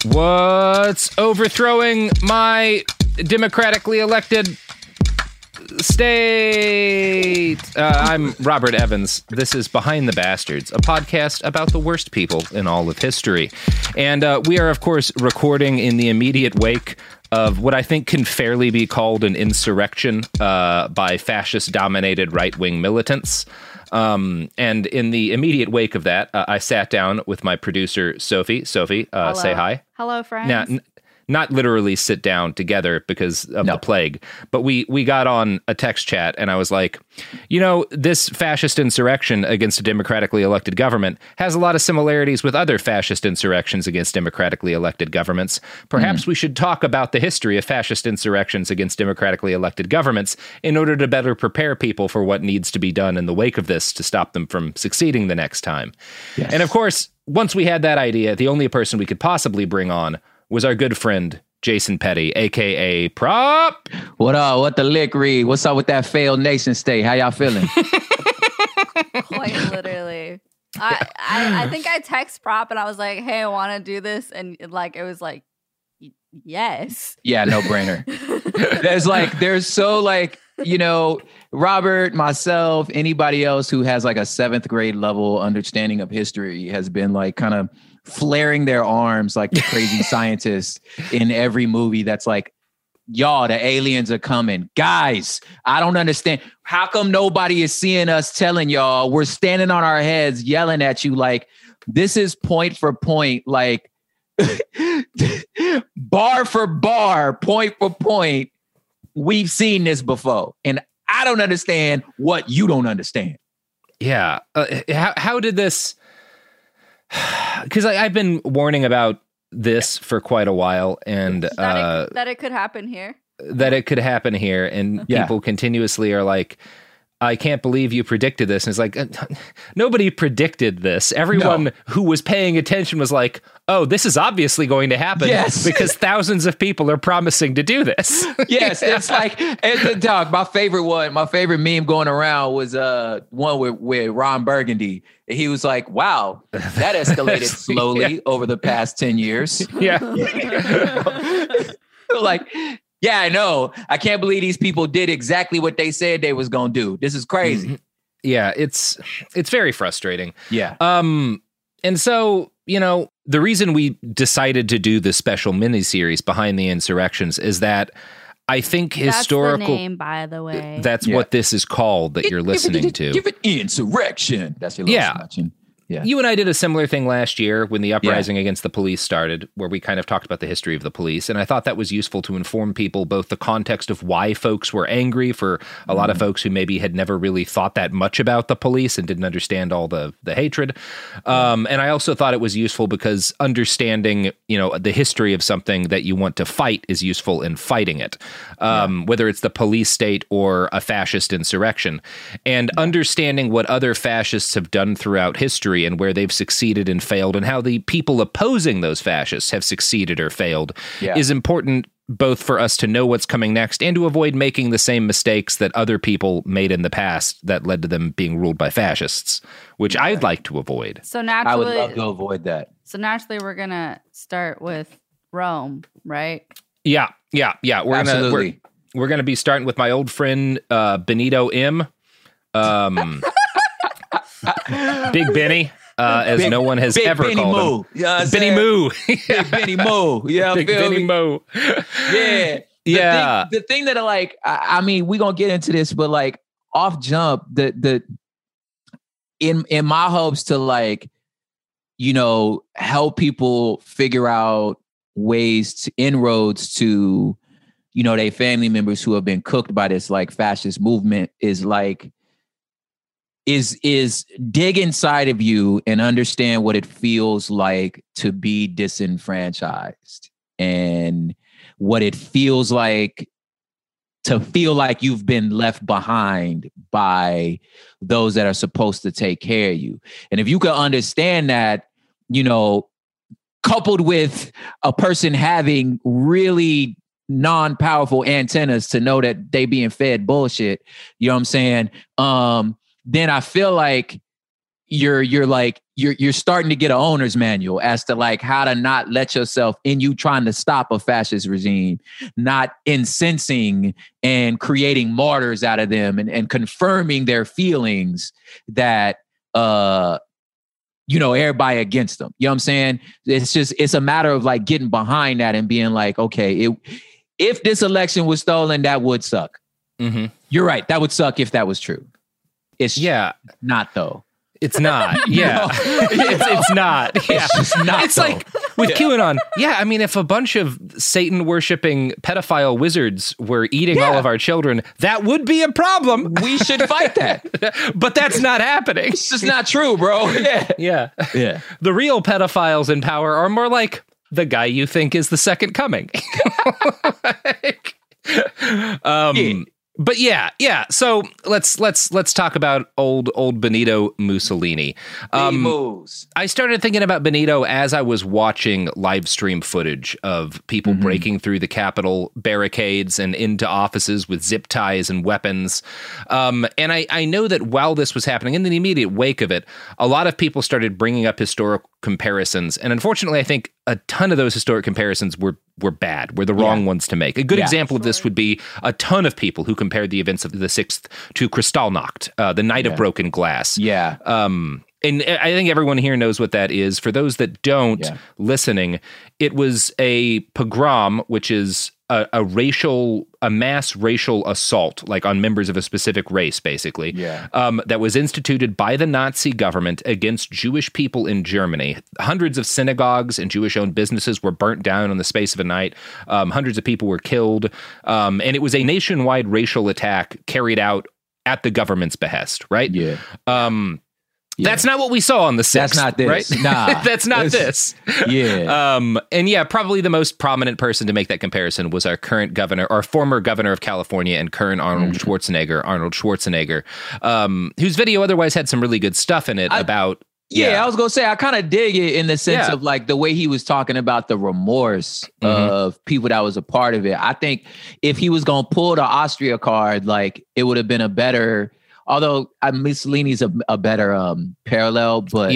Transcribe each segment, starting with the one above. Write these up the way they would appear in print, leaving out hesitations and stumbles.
What's overthrowing my democratically elected state? I'm Robert Evans. This is Behind the Bastards, a podcast about the worst people in all of history. And we are, of course, recording in the immediate wake of what I think can fairly be called an insurrection by fascist-dominated right-wing militants. And in the immediate wake of that, I sat down with my producer, Sophie. Sophie, say hi. Hello, friends. Now, not literally sit down together because of the plague, but we got on a text chat and I was like, you know, this fascist insurrection against a democratically elected government has a lot of similarities with other fascist insurrections against democratically elected governments. Perhaps we should talk about the history of fascist insurrections against democratically elected governments in order to better prepare people for what needs to be done in the wake of this to stop them from succeeding the next time. Yes. And of course, once we had that idea, the only person we could possibly bring on was our good friend, Jason Petty, a.k.a. Prop. What up? What the lick read? What's up with that failed nation state? How y'all feeling? Quite literally. I think I text Prop and I was like, hey, I want to do this. And like, it was like, yes. Yeah, no brainer. There's so like, you know, Robert, myself, anybody else who has like a 7th grade level understanding of history has been like kind of flaring their arms like the crazy scientists in every movie that's like, y'all, the aliens are coming. Guys, I don't understand. How come nobody is seeing us telling y'all? We're standing on our heads yelling at you like, this is point for point, like bar for bar, point for point. We've seen this before. And I don't understand what you don't understand. Yeah. How did this... Because I've been warning about this for quite a while, and that it could happen here. That it could happen here, and people continuously are like, I can't believe you predicted this. And it's like, nobody predicted this. Everyone who was paying attention was like, oh, this is obviously going to happen because thousands of people are promising to do this. Yes, it's like, dog, my favorite meme going around was one with Ron Burgundy. He was like, wow, that escalated slowly over the past 10 years. Yeah. Like, yeah, I know. I can't believe these people did exactly what they said they was going to do. This is crazy. Mm-hmm. Yeah, it's very frustrating. Yeah. And so, you know, the reason we decided to do this special miniseries Behind the Insurrections is that I think historical... That's the name, by the way. That's what this is called that you're listening to. Give it insurrection. That's your little smudging. Yeah. You and I did a similar thing last year when the uprising against the police started, where we kind of talked about the history of the police. And I thought that was useful to inform people both the context of why folks were angry for a lot of folks who maybe had never really thought that much about the police and didn't understand all the hatred. And I also thought it was useful because understanding, you know, the history of something that you want to fight is useful in fighting it, whether it's the police state or a fascist insurrection. And understanding what other fascists have done throughout history and where they've succeeded and failed and how the people opposing those fascists have succeeded or failed is important both for us to know what's coming next and to avoid making the same mistakes that other people made in the past that led to them being ruled by fascists, which I'd like to avoid. So naturally, I would love to avoid that. So naturally, we're going to start with Rome, right? Yeah. We're going to be starting with my old friend, Benito M. Big Benny, as no one has ever Benny called Moo. him. You know Benny Moo. Big Benny Moo. Yeah, Big Benny Moo. Yeah. The thing that I mean, we're going to get into this, but like off jump, in my hopes to like, you know, help people figure out inroads to, you know, their family members who have been cooked by this like fascist movement is like, is dig inside of you and understand what it feels like to be disenfranchised and what it feels like to feel like you've been left behind by those that are supposed to take care of you. And if you can understand that, you know, coupled with a person having really non-powerful antennas to know that they being fed bullshit, you know what I'm saying? Then I feel like you're starting to get an owner's manual as to like how to not let yourself in you trying to stop a fascist regime, not incensing and creating martyrs out of them and confirming their feelings that everybody against them. You know what I'm saying? It's a matter of like getting behind that and being like, okay, if this election was stolen, that would suck. Mm-hmm. You're right. That would suck if that was true. It's not though. It's not. Yeah. It's not. Yeah. It's just not. It's like with QAnon. Yeah. I mean, if a bunch of Satan worshiping pedophile wizards were eating all of our children, that would be a problem. We should fight that. But that's not happening. It's just not true, bro. Yeah. Yeah. The real pedophiles in power are more like the guy you think is the second coming. But yeah. So let's talk about old Benito Mussolini. I started thinking about Benito as I was watching live stream footage of people breaking through the Capitol barricades and into offices with zip ties and weapons. And I know that while this was happening, in the immediate wake of it, a lot of people started bringing up historical comparisons. And unfortunately, I think a ton of those historic comparisons were bad, were the wrong ones to make. A good example of this would be a ton of people who compared the events of the 6th to Kristallnacht, the Night of Broken Glass. Yeah. And I think everyone here knows what that is. For those that don't, listening, it was a pogrom, which is a mass racial assault, like on members of a specific race, basically, that was instituted by the Nazi government against Jewish people in Germany. Hundreds of synagogues and Jewish-owned businesses were burnt down in the space of a night. Hundreds of people were killed. And it was a nationwide racial attack carried out at the government's behest, right? Yeah. That's not what we saw on the 6th. That's not this. Right? Nah. That's not this. Yeah. And probably the most prominent person to make that comparison was our former governor of California and current Arnold Schwarzenegger, whose video otherwise had some really good stuff in it about... Yeah, I was going to say, I kind of dig it in the sense of like the way he was talking about the remorse of people that was a part of it. I think if he was going to pull the Austria card, like it would have been a better... Although Mussolini's a better parallel, but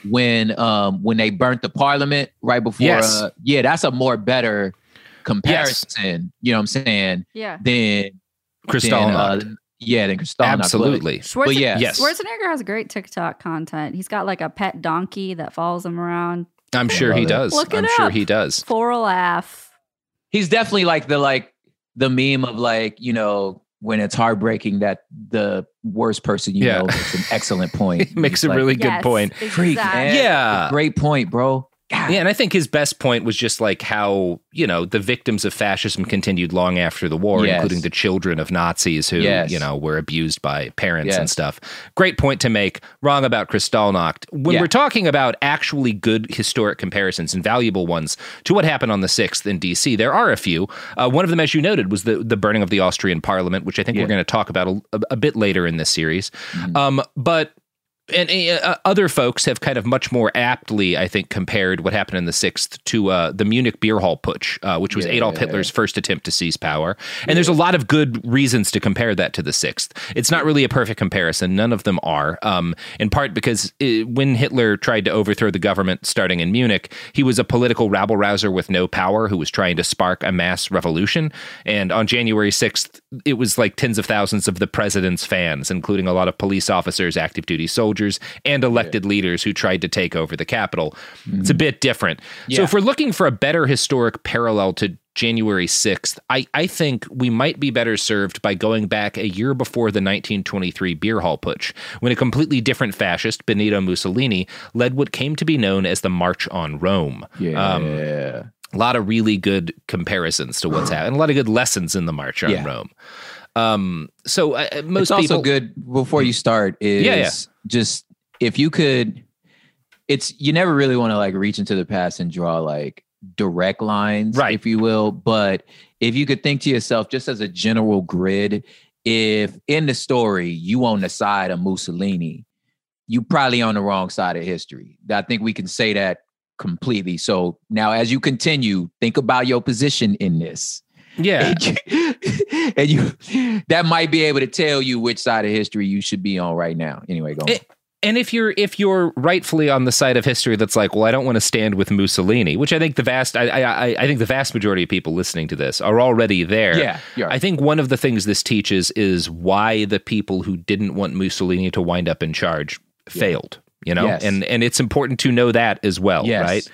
when they burnt the parliament right before, that's a more better comparison. You know what I'm saying? Yeah. Than Kristallnacht. Than Kristallnacht. Absolutely. Schwarzenegger has great TikTok content. He's got like a pet donkey that follows him around. I'm sure he does. I'm sure he does. For a laugh. He's definitely like the meme of like, when it's heartbreaking that the worst person makes an excellent point. Makes a really good point. Exactly. Freak, man. Yeah. Great point, bro. God. Yeah, and I think his best point was just like how, the victims of fascism continued long after the war, including the children of Nazis who, were abused by parents and stuff. Great point to make. Wrong about Kristallnacht. When we're talking about actually good historic comparisons and valuable ones to what happened on the 6th in D.C., there are a few. One of them, as you noted, was the burning of the Austrian parliament, which I think we're going to talk about a bit later in this series. But... And other folks have kind of much more aptly, I think, compared what happened in the 6th to the Munich beer hall putsch, which was Adolf Hitler's first attempt to seize power. And there's a lot of good reasons to compare that to the 6th. It's not really a perfect comparison. None of them are, in part because when Hitler tried to overthrow the government starting in Munich, he was a political rabble-rouser with no power who was trying to spark a mass revolution. And on January 6th, it was like tens of thousands of the president's fans, including a lot of police officers, active duty soldiers, and elected leaders who tried to take over the Capitol. It's a bit different. So if we're looking for a better historic parallel to January 6th, I think we might be better served by going back a year before the 1923 beer hall putsch, when a completely different fascist, Benito Mussolini, led what came to be known as the March on Rome. A lot of really good comparisons to what's happened, a lot of good lessons in the March on Rome. Most it's also people, good before you start is just if you could, you never really want to like reach into the past and draw like direct lines, if you will. But if you could think to yourself, just as a general grid, if in the story you on the side of Mussolini, you probably on the wrong side of history. I think we can say that completely. So now as you continue, think about your position in this. Yeah. And you that might be able to tell you which side of history you should be on right now. Anyway, go on. And if you're rightfully on the side of history that's like, well, I don't want to stand with Mussolini, which I think the vast majority of people listening to this are already there. Yeah, you're right. I think one of the things this teaches is why the people who didn't want Mussolini to wind up in charge failed. Yes. And it's important to know that as well, right?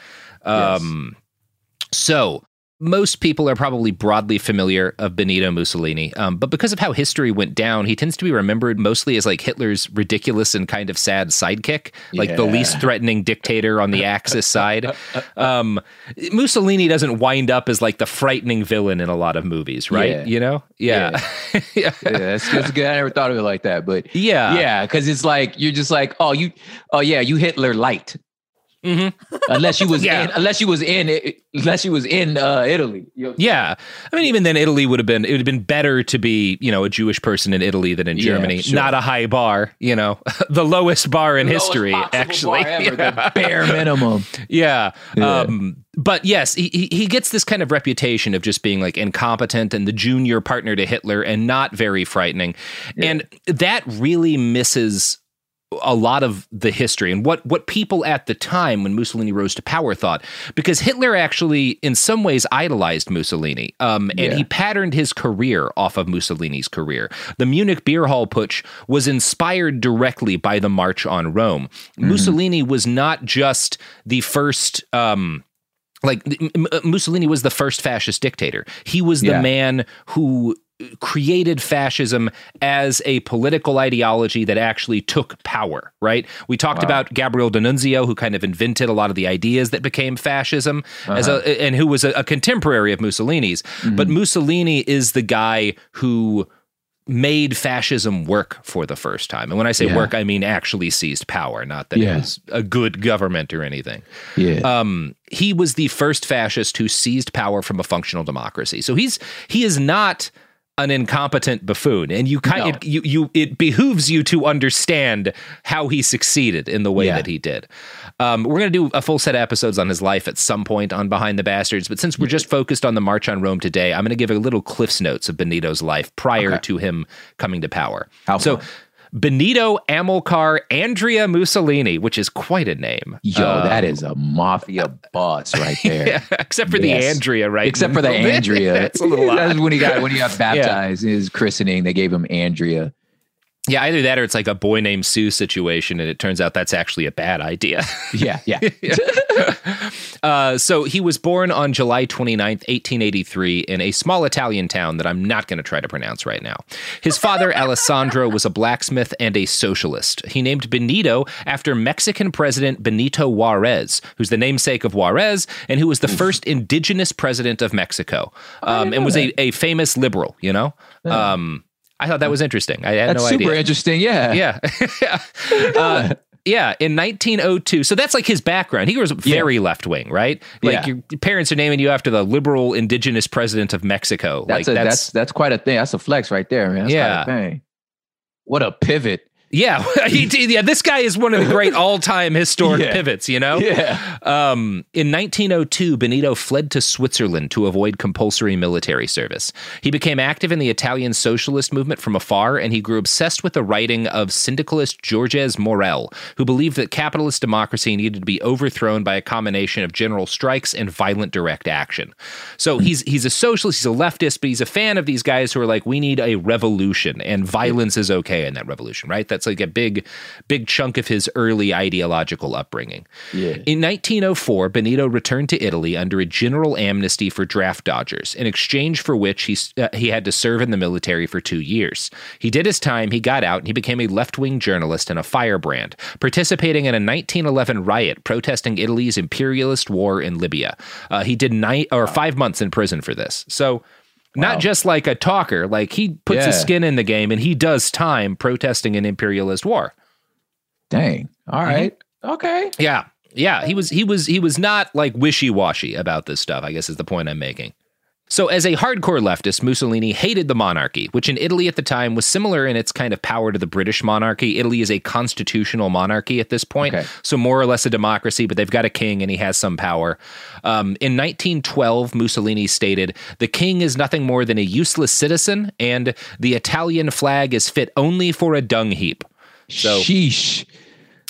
So most people are probably broadly familiar of Benito Mussolini, but because of how history went down, he tends to be remembered mostly as like Hitler's ridiculous and kind of sad sidekick, like the least threatening dictator on the Axis side. Mussolini doesn't wind up as like the frightening villain in a lot of movies, right? Yeah. That's good. I never thought of it like that, but yeah, because it's like you're just like, you Hitler light. Mm-hmm. Unless you was in Italy. Yeah, I mean, even then, it would have been better to be, a Jewish person in Italy than in Germany. Sure. Not a high bar, the lowest bar in history, actually, the bare minimum. Yeah. But yes, he gets this kind of reputation of just being like incompetent and the junior partner to Hitler and not very frightening, and that really misses a lot of the history and what people at the time when Mussolini rose to power thought, because Hitler actually in some ways idolized Mussolini, and he patterned his career off of Mussolini's career. The Munich Beer Hall Putsch was inspired directly by the March on Rome. Mm-hmm. Mussolini was not just the first Mussolini was the first fascist dictator. He was the man who created fascism as a political ideology that actually took power, right? We talked about Gabriel D'Annunzio, who kind of invented a lot of the ideas that became fascism, and who was a contemporary of Mussolini's. Mm-hmm. But Mussolini is the guy who made fascism work for the first time. And when I say work, I mean actually seized power, not that it was a good government or anything. Yeah. He was the first fascist who seized power from a functional democracy. So he is not an incompetent buffoon, and it behooves you to understand how he succeeded in the way that he did. We're going to do a full set of episodes on his life at some point on Behind the Bastards, but since we're just focused on the March on Rome today, I'm going to give a little Cliff's Notes of Benito's life prior to him coming to power. Benito Amilcar Andrea Mussolini, which is quite a name. That is a mafia boss right there. Except for the Andrea, right? Except for the Andrea. That's a little odd. That's when he got baptized in his christening. They gave him Andrea. Yeah, either that or it's like a Boy Named Sue situation, and it turns out that's actually a bad idea. So he was born on July 29th, 1883, in a small Italian town that I'm not going to try to pronounce right now. His father, Alessandro, was a blacksmith and a socialist. He named Benito after Mexican President Benito Juarez, who's the namesake of Juarez, and who was the first indigenous president of Mexico, and was a famous liberal, I thought that was interesting. I had no idea. That's super interesting. Yeah. In 1902. So that's like his background. He was very left wing, right? Like your parents are naming you after the liberal indigenous president of Mexico. That's quite a thing. That's a flex right there, man. That's quite a thing. What a pivot. Yeah, this guy is one of the great all-time historic pivots, Yeah. In 1902, Benito fled to Switzerland to avoid compulsory military service. He became active in the Italian socialist movement from afar, and he grew obsessed with the writing of syndicalist Georges Morel, who believed that capitalist democracy needed to be overthrown by a combination of general strikes and violent direct action. So he's a socialist, he's a leftist, but he's a fan of these guys who are like, we need a revolution, and violence is okay in that revolution, right? That's like a big chunk of his early ideological upbringing. Yeah. In 1904, Benito returned to Italy under a general amnesty for draft dodgers, in exchange for which he had to serve in the military for 2 years. He did his time, he got out, and he became a left-wing journalist and a firebrand, participating in a 1911 riot protesting Italy's imperialist war in Libya. He did 5 months in prison for this. So not just like a talker, like he puts his skin in the game and he does time protesting an imperialist war. Dang. All right. Okay. Yeah. He was not like wishy-washy about this stuff, I guess is the point I'm making. So as a hardcore leftist, Mussolini hated the monarchy, which in Italy at the time was similar in its kind of power to the British monarchy. Italy is a constitutional monarchy at this point, so more or less a democracy, but they've got a king and he has some power. In 1912, Mussolini stated, "The king is nothing more than a useless citizen, and the Italian flag is fit only for a dung heap." So, sheesh.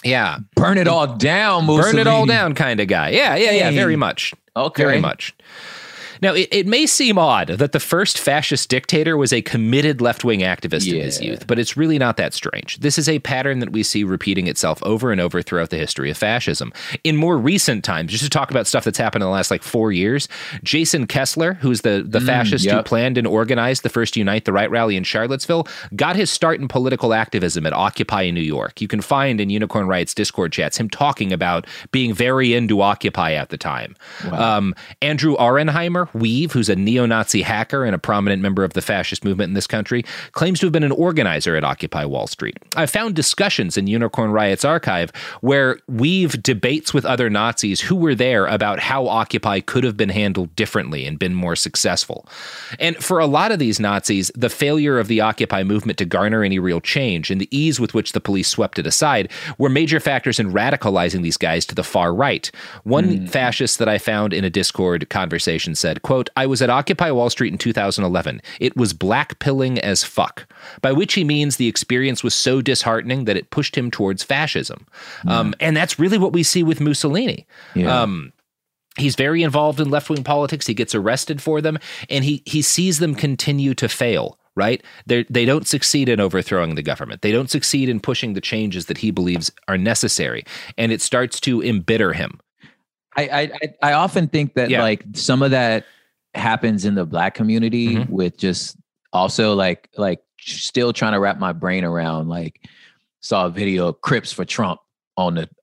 Yeah. Burn it all down, Mussolini. Burn it all down kind of guy. Yeah, very much. Okay. Very much. Now, it may seem odd that the first fascist dictator was a committed left-wing activist in his youth, but it's really not that strange. This is a pattern that we see repeating itself over and over throughout the history of fascism. In more recent times, just to talk about stuff that's happened in the last 4 years, Jason Kessler, who's the fascist who planned and organized the first Unite the Right rally in Charlottesville, got his start in political activism at Occupy in New York. You can find in Unicorn Riot's Discord chats him talking about being very into Occupy at the time. Wow. Andrew Auernheimer, Weave, who's a neo-Nazi hacker and a prominent member of the fascist movement in this country, claims to have been an organizer at Occupy Wall Street. I found discussions in Unicorn Riot's archive where Weave debates with other Nazis who were there about how Occupy could have been handled differently and been more successful. And for a lot of these Nazis, the failure of the Occupy movement to garner any real change and the ease with which the police swept it aside were major factors in radicalizing these guys to the far right. One fascist that I found in a Discord conversation said, quote, "I was at Occupy Wall Street in 2011. It was black-pilling as fuck," by which he means the experience was so disheartening that it pushed him towards fascism. And that's really what we see with Mussolini. Yeah. He's very involved in left-wing politics. He gets arrested for them, and he sees them continue to fail, right? They don't succeed in overthrowing the government. They don't succeed in pushing the changes that he believes are necessary, and it starts to embitter him. I often think that some of that happens in the Black community with just also like still trying to wrap my brain around, saw a video of Crips for Trump on the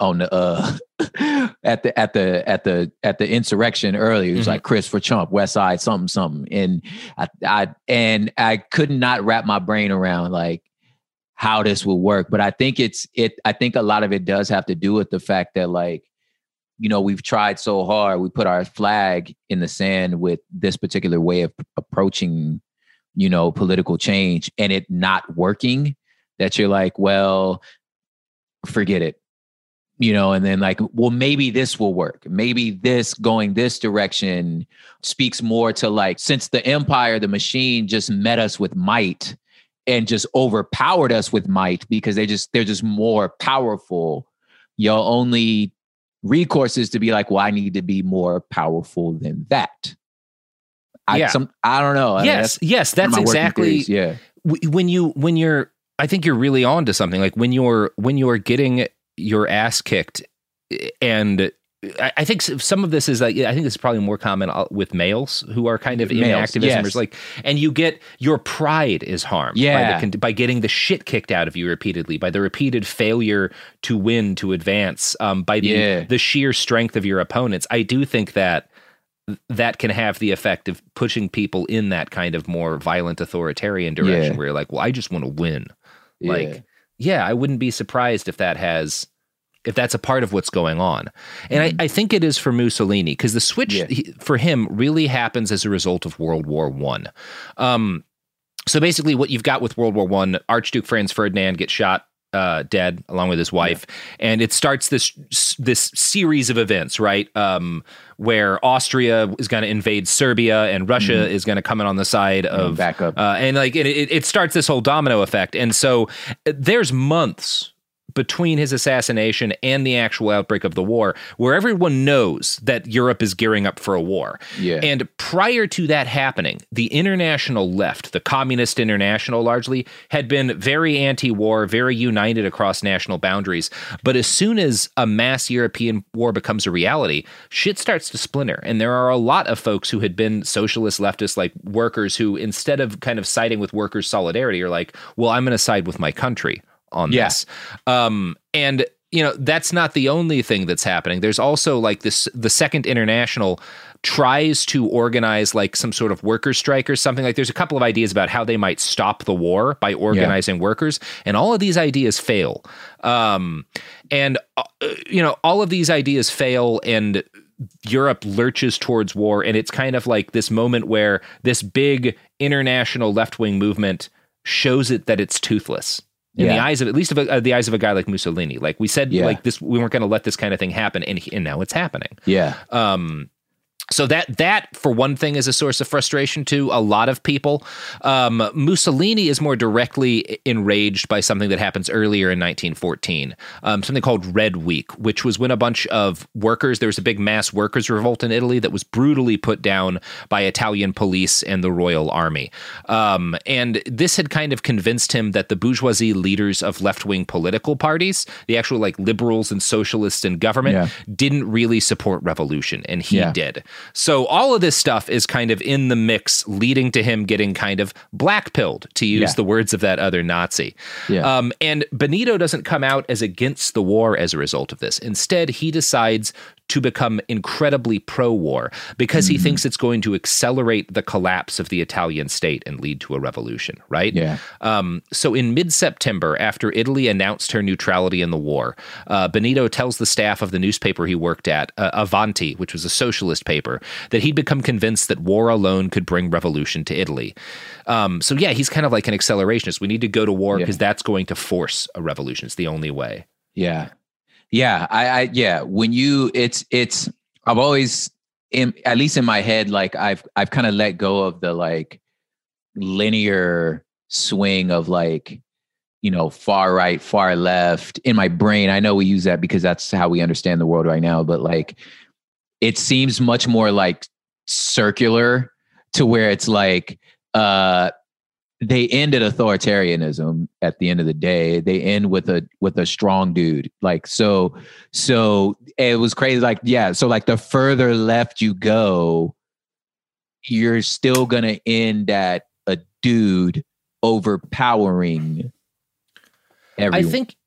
at the insurrection earlier. It was like Crips for Trump, West Side, something. And I could not wrap my brain around how this will work. But I think I think a lot of it does have to do with the fact that we've tried so hard. We put our flag in the sand with this particular way of approaching, political change, and it not working, that you're like, well, forget it, and then well, maybe this will work. Maybe this going this direction speaks more to since the empire, the machine just met us with might and just overpowered us with might because they're just more powerful. Your only recourse is to be well, I need to be more powerful than that. I don't know. Yes, that's exactly. Yeah. When you're, I think you're really on to something. When you're getting your ass kicked, and I think some of this is I think this is probably more common with males who are kind of in activism. Yes. And you get your pride is harmed by getting the shit kicked out of you repeatedly, by the repeated failure to win, to advance, by the sheer strength of your opponents. I do think that can have the effect of pushing people in that kind of more violent authoritarian direction where you're like, well, I just want to win. I wouldn't be surprised if that's a part of what's going on. And I think it is for Mussolini, because the switch for him really happens as a result of World War I. So basically what you've got with World War I, Archduke Franz Ferdinand gets shot dead along with his wife. And it starts this series of events, right? Where Austria is going to invade Serbia and Russia is going to come in on the side of backup. And it starts this whole domino effect. And so there's months between his assassination and the actual outbreak of the war, where everyone knows that Europe is gearing up for a war. Yeah. And prior to that happening, the international left, the Communist International largely, had been very anti-war, very united across national boundaries. But as soon as a mass European war becomes a reality, shit starts to splinter. And there are a lot of folks who had been socialist leftists, like workers, who instead of kind of siding with workers' solidarity are like, well, I'm going to side with my country on this. And that's not the only thing that's happening. There's also the Second International tries to organize some sort of workers' strike or something. There's a couple of ideas about how they might stop the war by organizing workers, and all of these ideas fail. All of these ideas fail, and Europe lurches towards war, and it's kind of like this moment where this big international left-wing movement shows it that it's toothless. In the eyes of, at least the eyes of a guy like Mussolini. We said, this, we weren't going to let this kind of thing happen, and now it's happening. Yeah. So that for one thing is a source of frustration to a lot of people. Mussolini is more directly enraged by something that happens earlier in 1914, something called Red Week, which was when a bunch of workers, there was a big mass workers' revolt in Italy that was brutally put down by Italian police and the Royal Army. And this had kind of convinced him that the bourgeoisie leaders of left-wing political parties, the actual like liberals and socialists in government, didn't really support revolution, and he did. So all of this stuff is kind of in the mix, leading to him getting kind of blackpilled, to use the words of that other Nazi. And Benito doesn't come out as against the war as a result of this. Instead, he decides to become incredibly pro-war because he thinks it's going to accelerate the collapse of the Italian state and lead to a revolution, right? So in mid-September, after Italy announced her neutrality in the war, Benito tells the staff of the newspaper he worked at, Avanti, which was a socialist paper, that he'd become convinced that war alone could bring revolution to Italy. So yeah, he's kind of like an accelerationist. We need to go to war because that's going to force a revolution. It's the only way. When you, I've always, at least in my head, like I've kind of let go of the like linear swing of like, you know, far right, far left in my brain. I know we use that because that's how we understand the world right now, but like, it seems much more like circular to where it's like, they end at authoritarianism at the end of the day. They end with a strong dude. Like, so it was crazy. Like, so like the further left you go, you're still going to end at a dude overpowering everyone. I think,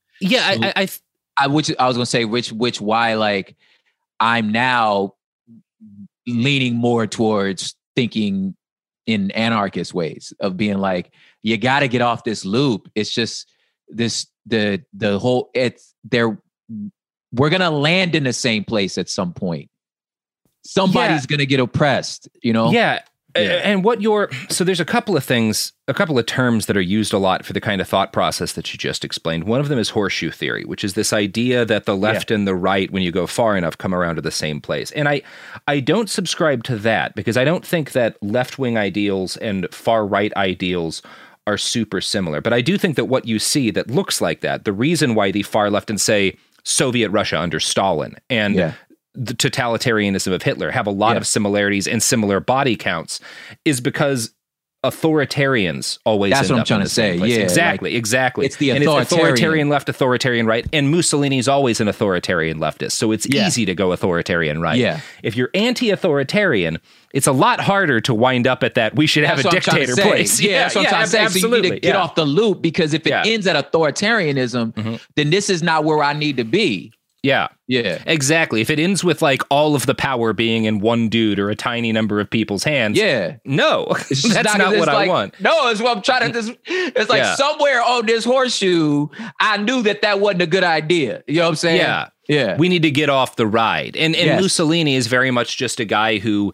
I was going to say, which why, like, I'm now leaning more towards thinking in anarchist ways of being like, you got to get off this loop. It's just this, the whole, it's there. We're going to land in the same place at some point. Somebody's going to get oppressed, you know? And so there's a couple of things, a couple of terms that are used a lot for the kind of thought process that you just explained. One of them is horseshoe theory, which is this idea that the left and the right, when you go far enough, come around to the same place. And I don't subscribe to that because I don't think that left-wing ideals and far-right ideals are super similar. But I do think that what you see that looks like that, the reason why the far left and say Soviet Russia under Stalin and the totalitarianism of Hitler have a lot of similarities and similar body counts is because authoritarians always that's end what I'm up trying in to the same say. place. Exactly. It's the authoritarian left, authoritarian right, and Mussolini's always an authoritarian leftist. So it's easy to go authoritarian right. If you're anti-authoritarian, it's a lot harder to wind up at that we should have a dictator place. That's what I'm trying to say. So you need to get off the loop because if it ends at authoritarianism, then this is not where I need to be. Yeah, exactly. If it ends with like all of the power being in one dude or a tiny number of people's hands, no, that's not what I want. No, it's what I'm trying to. It's like somewhere on this horseshoe, I knew that wasn't a good idea. You know what I'm saying? Yeah. We need to get off the ride. And Mussolini is very much just a guy who.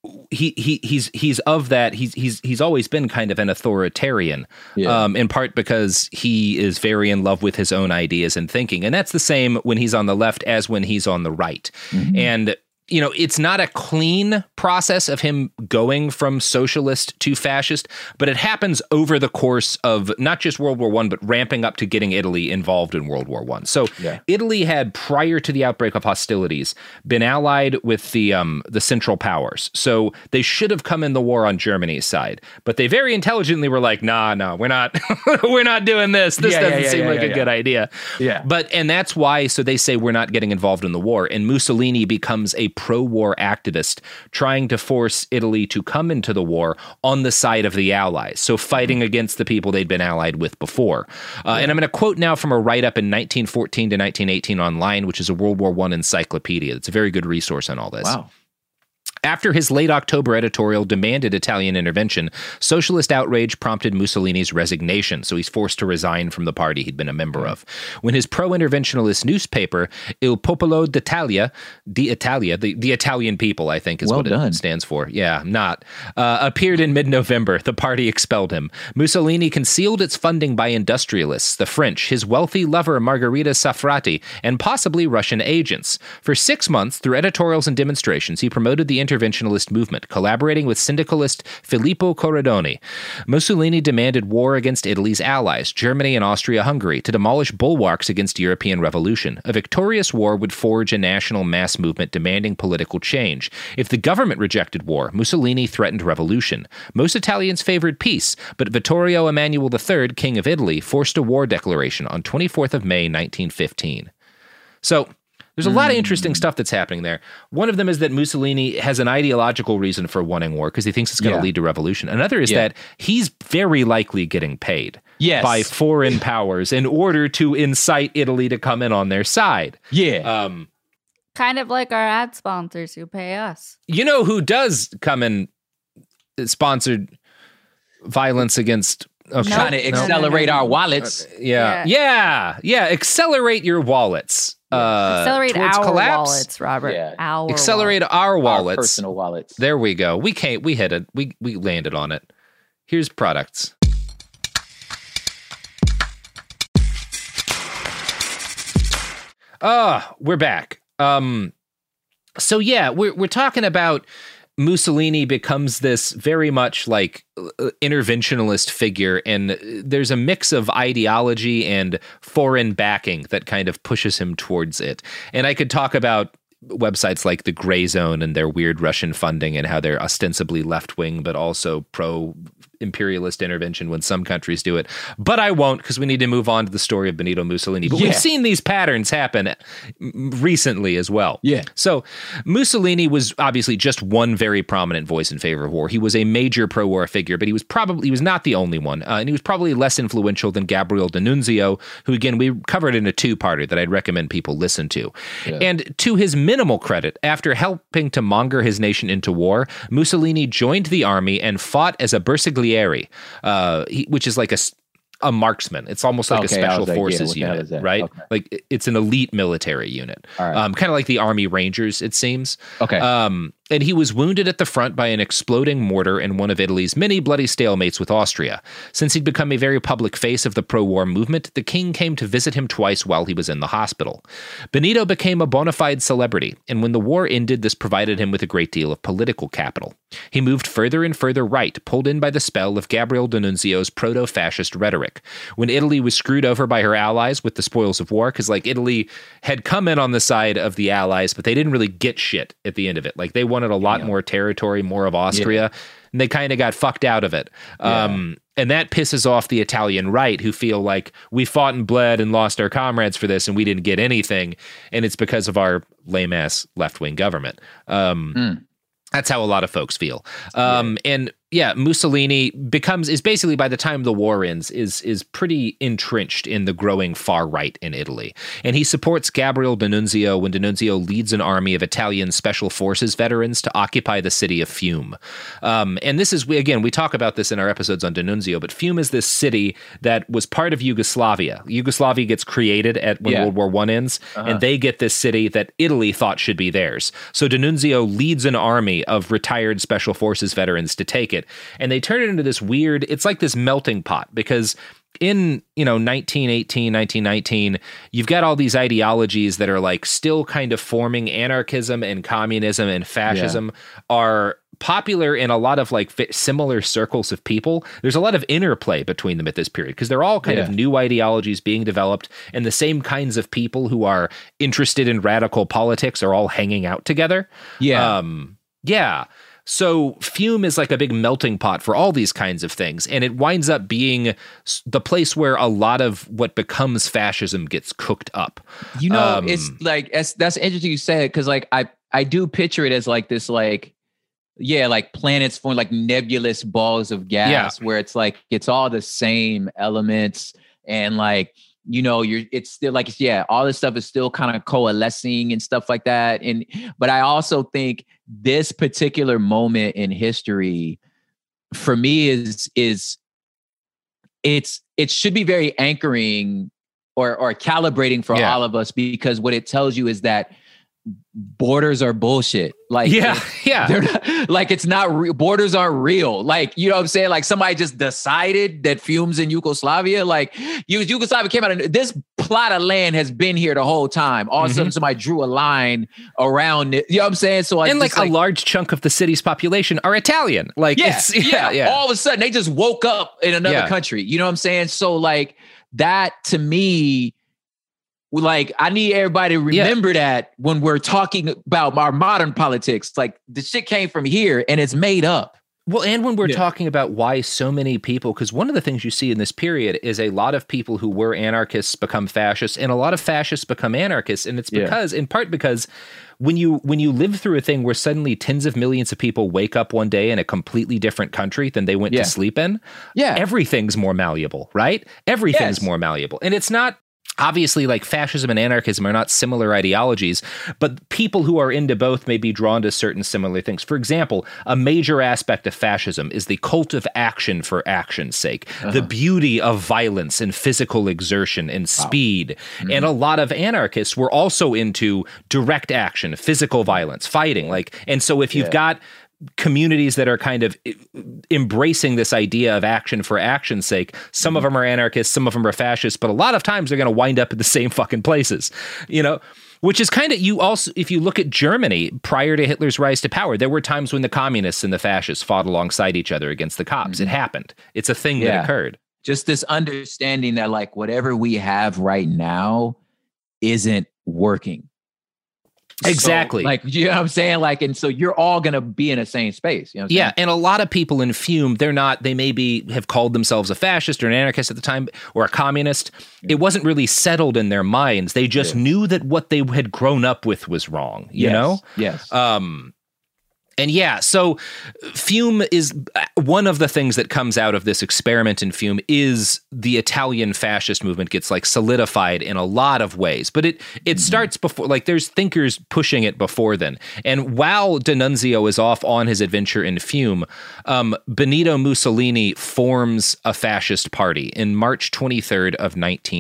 He's of that. He's always been kind of an authoritarian, in part because he is very in love with his own ideas and thinking, and that's the same when he's on the left as when he's on the right. And you know, it's not a clean process of him going from socialist to fascist, but it happens over the course of not just World War I, but ramping up to getting Italy involved in World War I. So Italy had, prior to the outbreak of hostilities, been allied with the Central Powers. So they should have come in the war on Germany's side, but they very intelligently were like, no, we're not, we're not doing this. This doesn't seem like a good idea. And that's why, so they say we're not getting involved in the war. And Mussolini becomes a pro-war activist trying to force Italy to come into the war on the side of the Allies, so fighting against the people they'd been allied with before. And I'm going to quote now from a write-up in 1914 to 1918 online, which is a World War I encyclopedia. It's a very good resource on all this. Wow. After his late October editorial demanded Italian intervention, socialist outrage prompted Mussolini's resignation, so he's forced to resign from the party he'd been a member of. When his pro-interventionalist newspaper, Il Popolo d'Italia, the Italian people, I think is what it stands for. Appeared in mid-November, the party expelled him. Mussolini concealed its funding by industrialists, the French, his wealthy lover Margherita Safrati, and possibly Russian agents. For 6 months, through editorials and demonstrations, he promoted the intervention interventionist movement, collaborating with syndicalist Filippo Corradoni. Mussolini demanded war against Italy's allies, Germany and Austria-Hungary, to demolish bulwarks against European revolution. A victorious war would forge a national mass movement demanding political change. If the government rejected war, Mussolini threatened revolution. Most Italians favored peace, but Vittorio Emanuele III, King of Italy, forced a war declaration on 24th of May, 1915. So, there's a lot of interesting stuff that's happening there. One of them is that Mussolini has an ideological reason for wanting war because he thinks it's going to lead to revolution. Another is that he's very likely getting paid by foreign powers in order to incite Italy to come in on their side. Yeah. Kind of like our ad sponsors who pay us. You know who does come and sponsor violence against... Trying to accelerate our wallets. Accelerate your wallets. Accelerate our collapse. wallets, Robert. Yeah. Accelerate our wallets. Our personal wallets. There we go. We hit it. We landed on it. Here's products. We're back. So yeah, we're talking about Mussolini becomes this very much like interventionalist figure, and there's a mix of ideology and foreign backing that kind of pushes him towards it. And I could talk about websites like the Gray Zone and their weird Russian funding and how they're ostensibly left-wing, but also pro-imperialist intervention when some countries do it. But I won't, because we need to move on to the story of Benito Mussolini. But we've seen these patterns happen recently as well. Yeah. So Mussolini was obviously just one very prominent voice in favor of war. He was a major pro-war figure, but he was not the only one. And he was probably less influential than Gabriele D'Annunzio, who, again, we covered in a two-parter that I'd recommend people listen to. Yeah. And to his minimal credit, after helping to monger his nation into war, Mussolini joined the army and fought as a bersagliere, which is like a marksman. It's almost like a special forces unit, right? Okay. Like it's an elite military unit, kind of like the Army Rangers, it seems. Okay. And he was wounded at the front by an exploding mortar in one of Italy's many bloody stalemates with Austria. Since he'd become a very public face of the pro-war movement, the king came to visit him twice while he was in the hospital. Benito became a bona fide celebrity, and when the war ended, this provided him with a great deal of political capital. He moved further and further right, pulled in by the spell of Gabriele D'Annunzio's proto-fascist rhetoric. When Italy was screwed over by her allies with the spoils of war, because like Italy had come in on the side of the allies, but they didn't really get shit at the end of it. Like they wanted a lot more territory, more of Austria, and they kind of got fucked out of it. And that pisses off the Italian right, who feel like we fought and bled and lost our comrades for this, and we didn't get anything, and it's because of our lame-ass left-wing government. That's how a lot of folks feel. And Mussolini is basically, by the time the war ends, is pretty entrenched in the growing far right in Italy. And he supports Gabriele D'Annunzio when D'Annunzio leads an army of Italian special forces veterans to occupy the city of Fiume. And this is, we talk about this in our episodes on D'Annunzio, but Fiume is this city that was part of Yugoslavia. Yugoslavia gets created when World War I ends, and they get this city that Italy thought should be theirs. So D'Annunzio leads an army of retired special forces veterans to take it. And they turn it into this weird, it's like this melting pot, because in 1918, 1919, you've got all these ideologies that are like still kind of forming. Anarchism and communism and fascism are popular in a lot of like similar circles of people. There's a lot of interplay between them at this period because they're all kind of new ideologies being developed, and the same kinds of people who are interested in radical politics are all hanging out together. So Fiume is like a big melting pot for all these kinds of things, and it winds up being the place where a lot of what becomes fascism gets cooked up. It's like that's interesting you say it, because like I do picture it as like this like planets form like nebulous balls of gas where it's like it's all the same elements, and like it's still like all this stuff is still kind of coalescing and stuff like that. But I also think this particular moment in history for me it should be very anchoring or calibrating for all of us, because what it tells you is that borders are bullshit. Like, they're not, like, it's not borders aren't real. Like, you know what I'm saying? Like somebody just decided that Fiume's in Yugoslavia. Like Yugoslavia came out of this plot of land has been here the whole time. All of a sudden, somebody drew a line around it. You know what I'm saying? So and like a large chunk of the city's population are Italian. Like, all of a sudden, they just woke up in another country. You know what I'm saying? So like that to me, like I need everybody to remember that when we're talking about our modern politics. Like the shit came from here and it's made up. Well, and when we're talking about why so many people, because one of the things you see in this period is a lot of people who were anarchists become fascists, and a lot of fascists become anarchists, and it's because, in part because when you live through a thing where suddenly tens of millions of people wake up one day in a completely different country than they went to sleep in, everything's more malleable, right? Everything's more malleable, and it's not. Obviously, like fascism and anarchism are not similar ideologies, but people who are into both may be drawn to certain similar things. For example, a major aspect of fascism is the cult of action for action's sake, the beauty of violence and physical exertion and speed. And a lot of anarchists were also into direct action, physical violence, fighting. And so if you've got communities that are kind of embracing this idea of action for action's sake, some of them are anarchists, some of them are fascists, but a lot of times they're going to wind up at the same fucking places, you know, which is kind of, you also, if you look at Germany prior to Hitler's rise to power, there were times when the communists and the fascists fought alongside each other against the cops. It happened. It's a thing that occurred. Just this understanding that like whatever we have right now isn't working. Exactly. So, like, you know what I'm saying? Like, and so you're all going to be in the same space. You know what I'm saying? And a lot of people in Fume, they maybe have called themselves a fascist or an anarchist at the time or a communist. It wasn't really settled in their minds. They just knew that what they had grown up with was wrong, you know? Yes. And so Fume is one of the things that comes out of this experiment in Fume is the Italian fascist movement gets like solidified in a lot of ways, but it starts before, like there's thinkers pushing it before then. And while D'Annunzio is off on his adventure in Fume, Benito Mussolini forms a fascist party in March 23rd of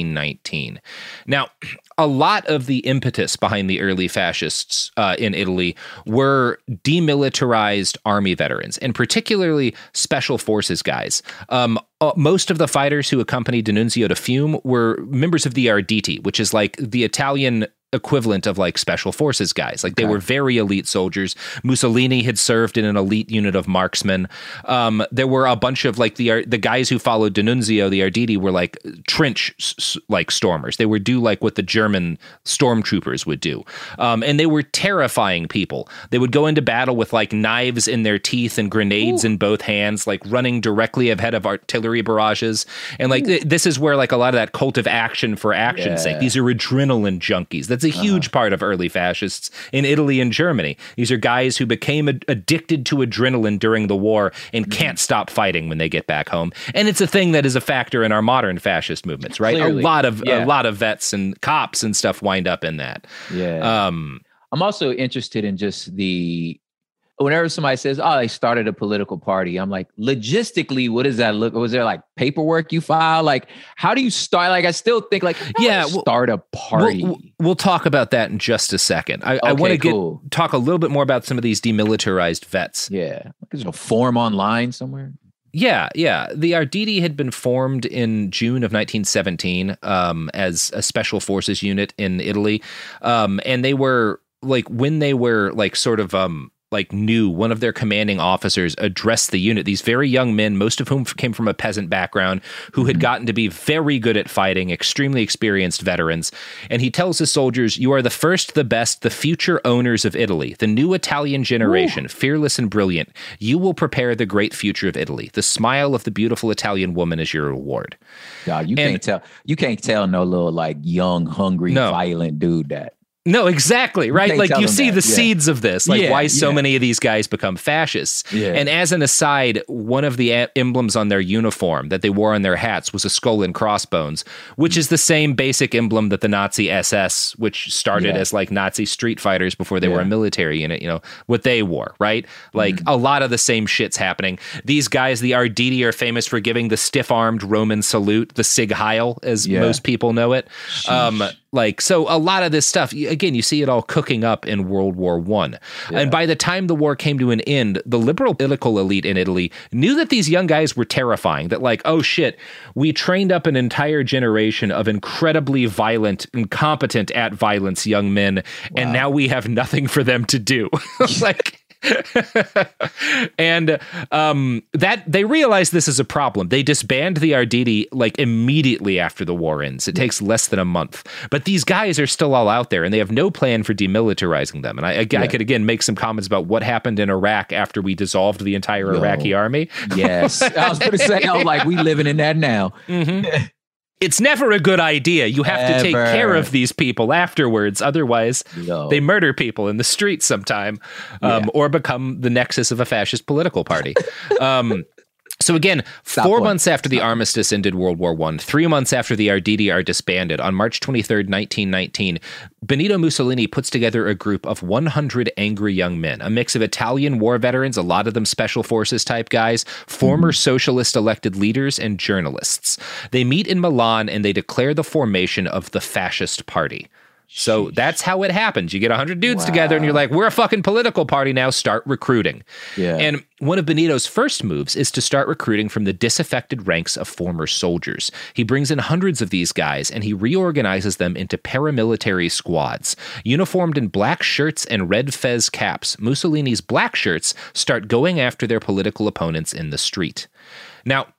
1919. Now, a lot of the impetus behind the early fascists in Italy were demilitarized army veterans, and particularly special forces guys. Most of the fighters who accompanied D'Annunzio to Fume were members of the Arditi, which is like the Italian equivalent of like special forces guys. Like they were very elite soldiers. Mussolini had served in an elite unit of marksmen. There were a bunch of like the guys who followed D'Annunzio, the Arditi, were like trench like stormers. They would do like what the German stormtroopers would do. And they were terrifying people. They would go into battle with like knives in their teeth and grenades in both hands, like running directly ahead of artillery barrages. And like this is where like a lot of that cult of action for action's sake. These are adrenaline junkies. That's a huge part of early fascists in Italy and Germany. These are guys who became addicted to adrenaline during the war and can't stop fighting when they get back home. And it's a thing that is a factor in our modern fascist movements, right? Clearly. A lot of vets and cops and stuff wind up in that. I'm also interested in just whenever somebody says, oh, they started a political party, I'm like, logistically, what does that look? Was there like paperwork you file? Like, how do you start? Like, I still think like, start a party. We'll talk about that in just a second. I want to talk a little bit more about some of these demilitarized vets. Yeah. Is there a form online somewhere? Yeah. The Arditi had been formed in June of 1917 as a special forces unit in Italy. And they were like, when they were like sort of like new, one of their commanding officers addressed the unit. These very young men, most of whom came from a peasant background, who had gotten to be very good at fighting, extremely experienced veterans. And he tells his soldiers, you are the first, the best, the future owners of Italy, the new Italian generation, fearless and brilliant. You will prepare the great future of Italy. The smile of the beautiful Italian woman is your reward. God, you can't tell no little like young, hungry, violent dude that. No, exactly, right? Like you see the seeds of this, like why so many of these guys become fascists. Yeah. And as an aside, one of the emblems on their uniform that they wore on their hats was a skull and crossbones, which is the same basic emblem that the Nazi SS, which started as like Nazi street fighters before they were a military unit, you know, what they wore, right? Like a lot of the same shit's happening. These guys, the Arditi, are famous for giving the stiff-armed Roman salute, the Sieg Heil, as most people know it. Like, so a lot of this stuff, again, you see it all cooking up in World War I. Yeah. And by the time the war came to an end, the liberal political elite in Italy knew that these young guys were terrifying, that like, oh shit, we trained up an entire generation of incredibly violent, incompetent at violence young men, and now we have nothing for them to do. Like... and that they realized this is a problem. They disband the Arditi like immediately after the war ends. It takes less than a month, but these guys are still all out there, and they have no plan for demilitarizing them. And I could again make some comments about what happened in Iraq after we dissolved the entire Iraqi army. Yes, I was going to say, I was like, we living in that now. Mm-hmm. It's never a good idea. You have to take care of these people afterwards. Otherwise, they murder people in the streets sometime, or become the nexus of a fascist political party. So again, 4 months after the armistice ended World War I, 3 months after the Arditi are disbanded, on March 23rd, 1919, Benito Mussolini puts together a group of 100 angry young men, a mix of Italian war veterans, a lot of them special forces type guys, former socialist elected leaders, and journalists. They meet in Milan and they declare the formation of the Fascist Party. So that's how it happens. You get 100 dudes together and you're like, we're a fucking political party now, start recruiting. Yeah. And one of Benito's first moves is to start recruiting from the disaffected ranks of former soldiers. He brings in hundreds of these guys and he reorganizes them into paramilitary squads. Uniformed in black shirts and red fez caps, Mussolini's black shirts start going after their political opponents in the street. Now,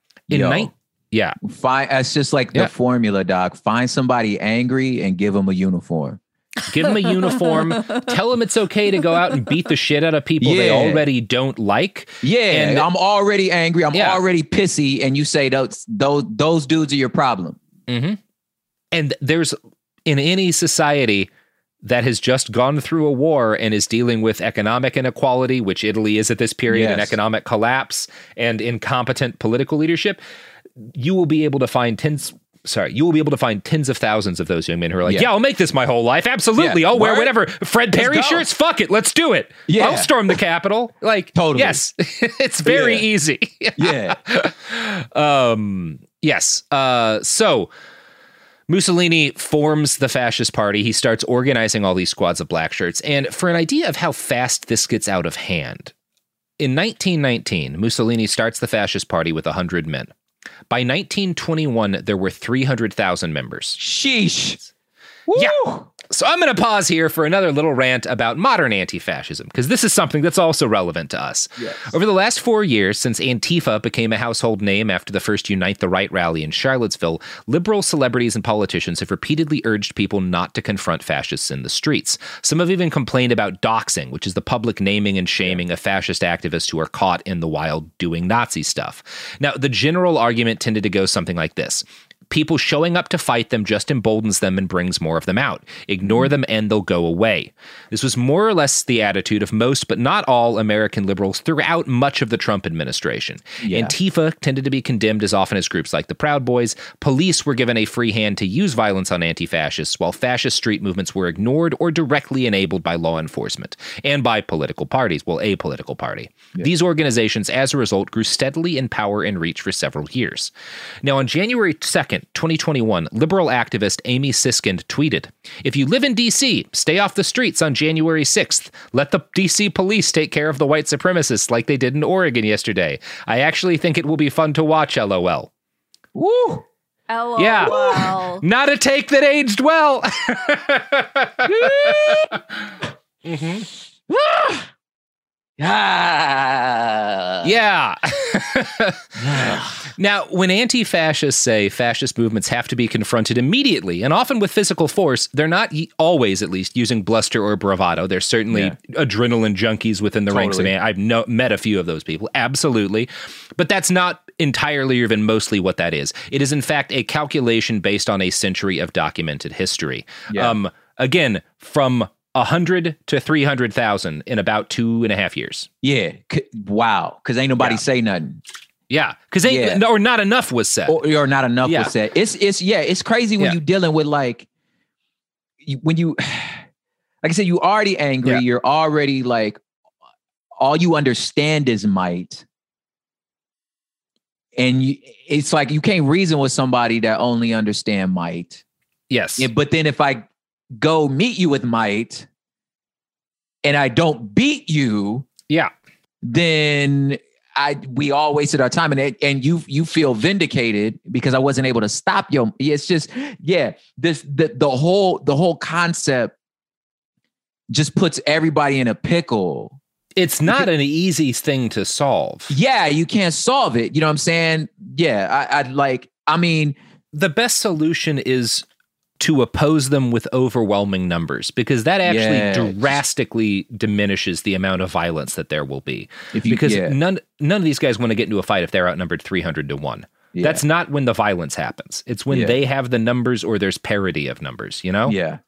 it's just like the formula, Doc. Find somebody angry and give them a uniform. Give them a uniform. Tell them it's okay to go out and beat the shit out of people they already don't like. Yeah, and I'm already angry. I'm already pissy, and you say those dudes are your problem. Mm-hmm. And there's in any society that has just gone through a war and is dealing with economic inequality, which Italy is at this period, and economic collapse and incompetent political leadership. You will be able to find tens of thousands of those young men who are like, I'll make this my whole life. Absolutely. I'll wear whatever Fred Perry shirts. Fuck it. Let's do it. Yeah. I'll storm the Capitol. Like, totally. Yes, it's very easy. Yes. So Mussolini forms the Fascist Party. He starts organizing all these squads of black shirts. And for an idea of how fast this gets out of hand, in 1919, Mussolini starts the Fascist Party with 100 men. By 1921, there were 300,000 members. Sheesh. Yeah. So I'm going to pause here for another little rant about modern anti-fascism, because this is something that's also relevant to us. Yes. Over the last 4 years, since Antifa became a household name after the first Unite the Right rally in Charlottesville, liberal celebrities and politicians have repeatedly urged people not to confront fascists in the streets. Some have even complained about doxing, which is the public naming and shaming of fascist activists who are caught in the wild doing Nazi stuff. Now, the general argument tended to go something like this. People showing up to fight them just emboldens them and brings more of them out. Ignore them and they'll go away. This was more or less the attitude of most, but not all, American liberals throughout much of the Trump administration. Yeah. Antifa tended to be condemned as often as groups like the Proud Boys. Police were given a free hand to use violence on anti-fascists, while fascist street movements were ignored or directly enabled by law enforcement and by political parties. Well, a political party. Yeah. These organizations, as a result, grew steadily in power and reach for several years. Now, on January 2nd, 2021, liberal activist Amy Siskind tweeted, "If you live in D.C., stay off the streets on January 6th. Let the D.C. police take care of the white supremacists like they did in Oregon yesterday. I actually think it will be fun to watch, LOL." Woo! LOL. Yeah. Not a take that aged well. Mm-hmm. Yeah. Now, when anti-fascists say fascist movements have to be confronted immediately, and often with physical force, they're not always, at least, using bluster or bravado. There's certainly adrenaline junkies within the ranks of I've met a few of those people, absolutely. But that's not entirely or even mostly what that is. It is, in fact, a calculation based on a century of documented history. Yeah. Again, from 100 to 300,000 in about 2.5 years. Yeah. Wow. Because ain't nobody say nothing. Yeah. Because or not enough was said. Or not enough was said. It's crazy when you're dealing with like I said, you already angry. Yeah. You're already like, all you understand is might. And it's like, you can't reason with somebody that only understand might. Yes. But then if I go meet you with might and I don't beat you, yeah, then we all wasted our time, and you feel vindicated because I wasn't able to stop you. It's just, the whole concept just puts everybody in a pickle. It's not an easy thing to solve. Yeah, you can't solve it. You know what I'm saying? Yeah, the best solution is to oppose them with overwhelming numbers, because that actually drastically diminishes the amount of violence that there will be. None of these guys want to get into a fight if they're outnumbered 300-1. Yeah. That's not when the violence happens. It's when they have the numbers or there's parity of numbers, you know? Yeah.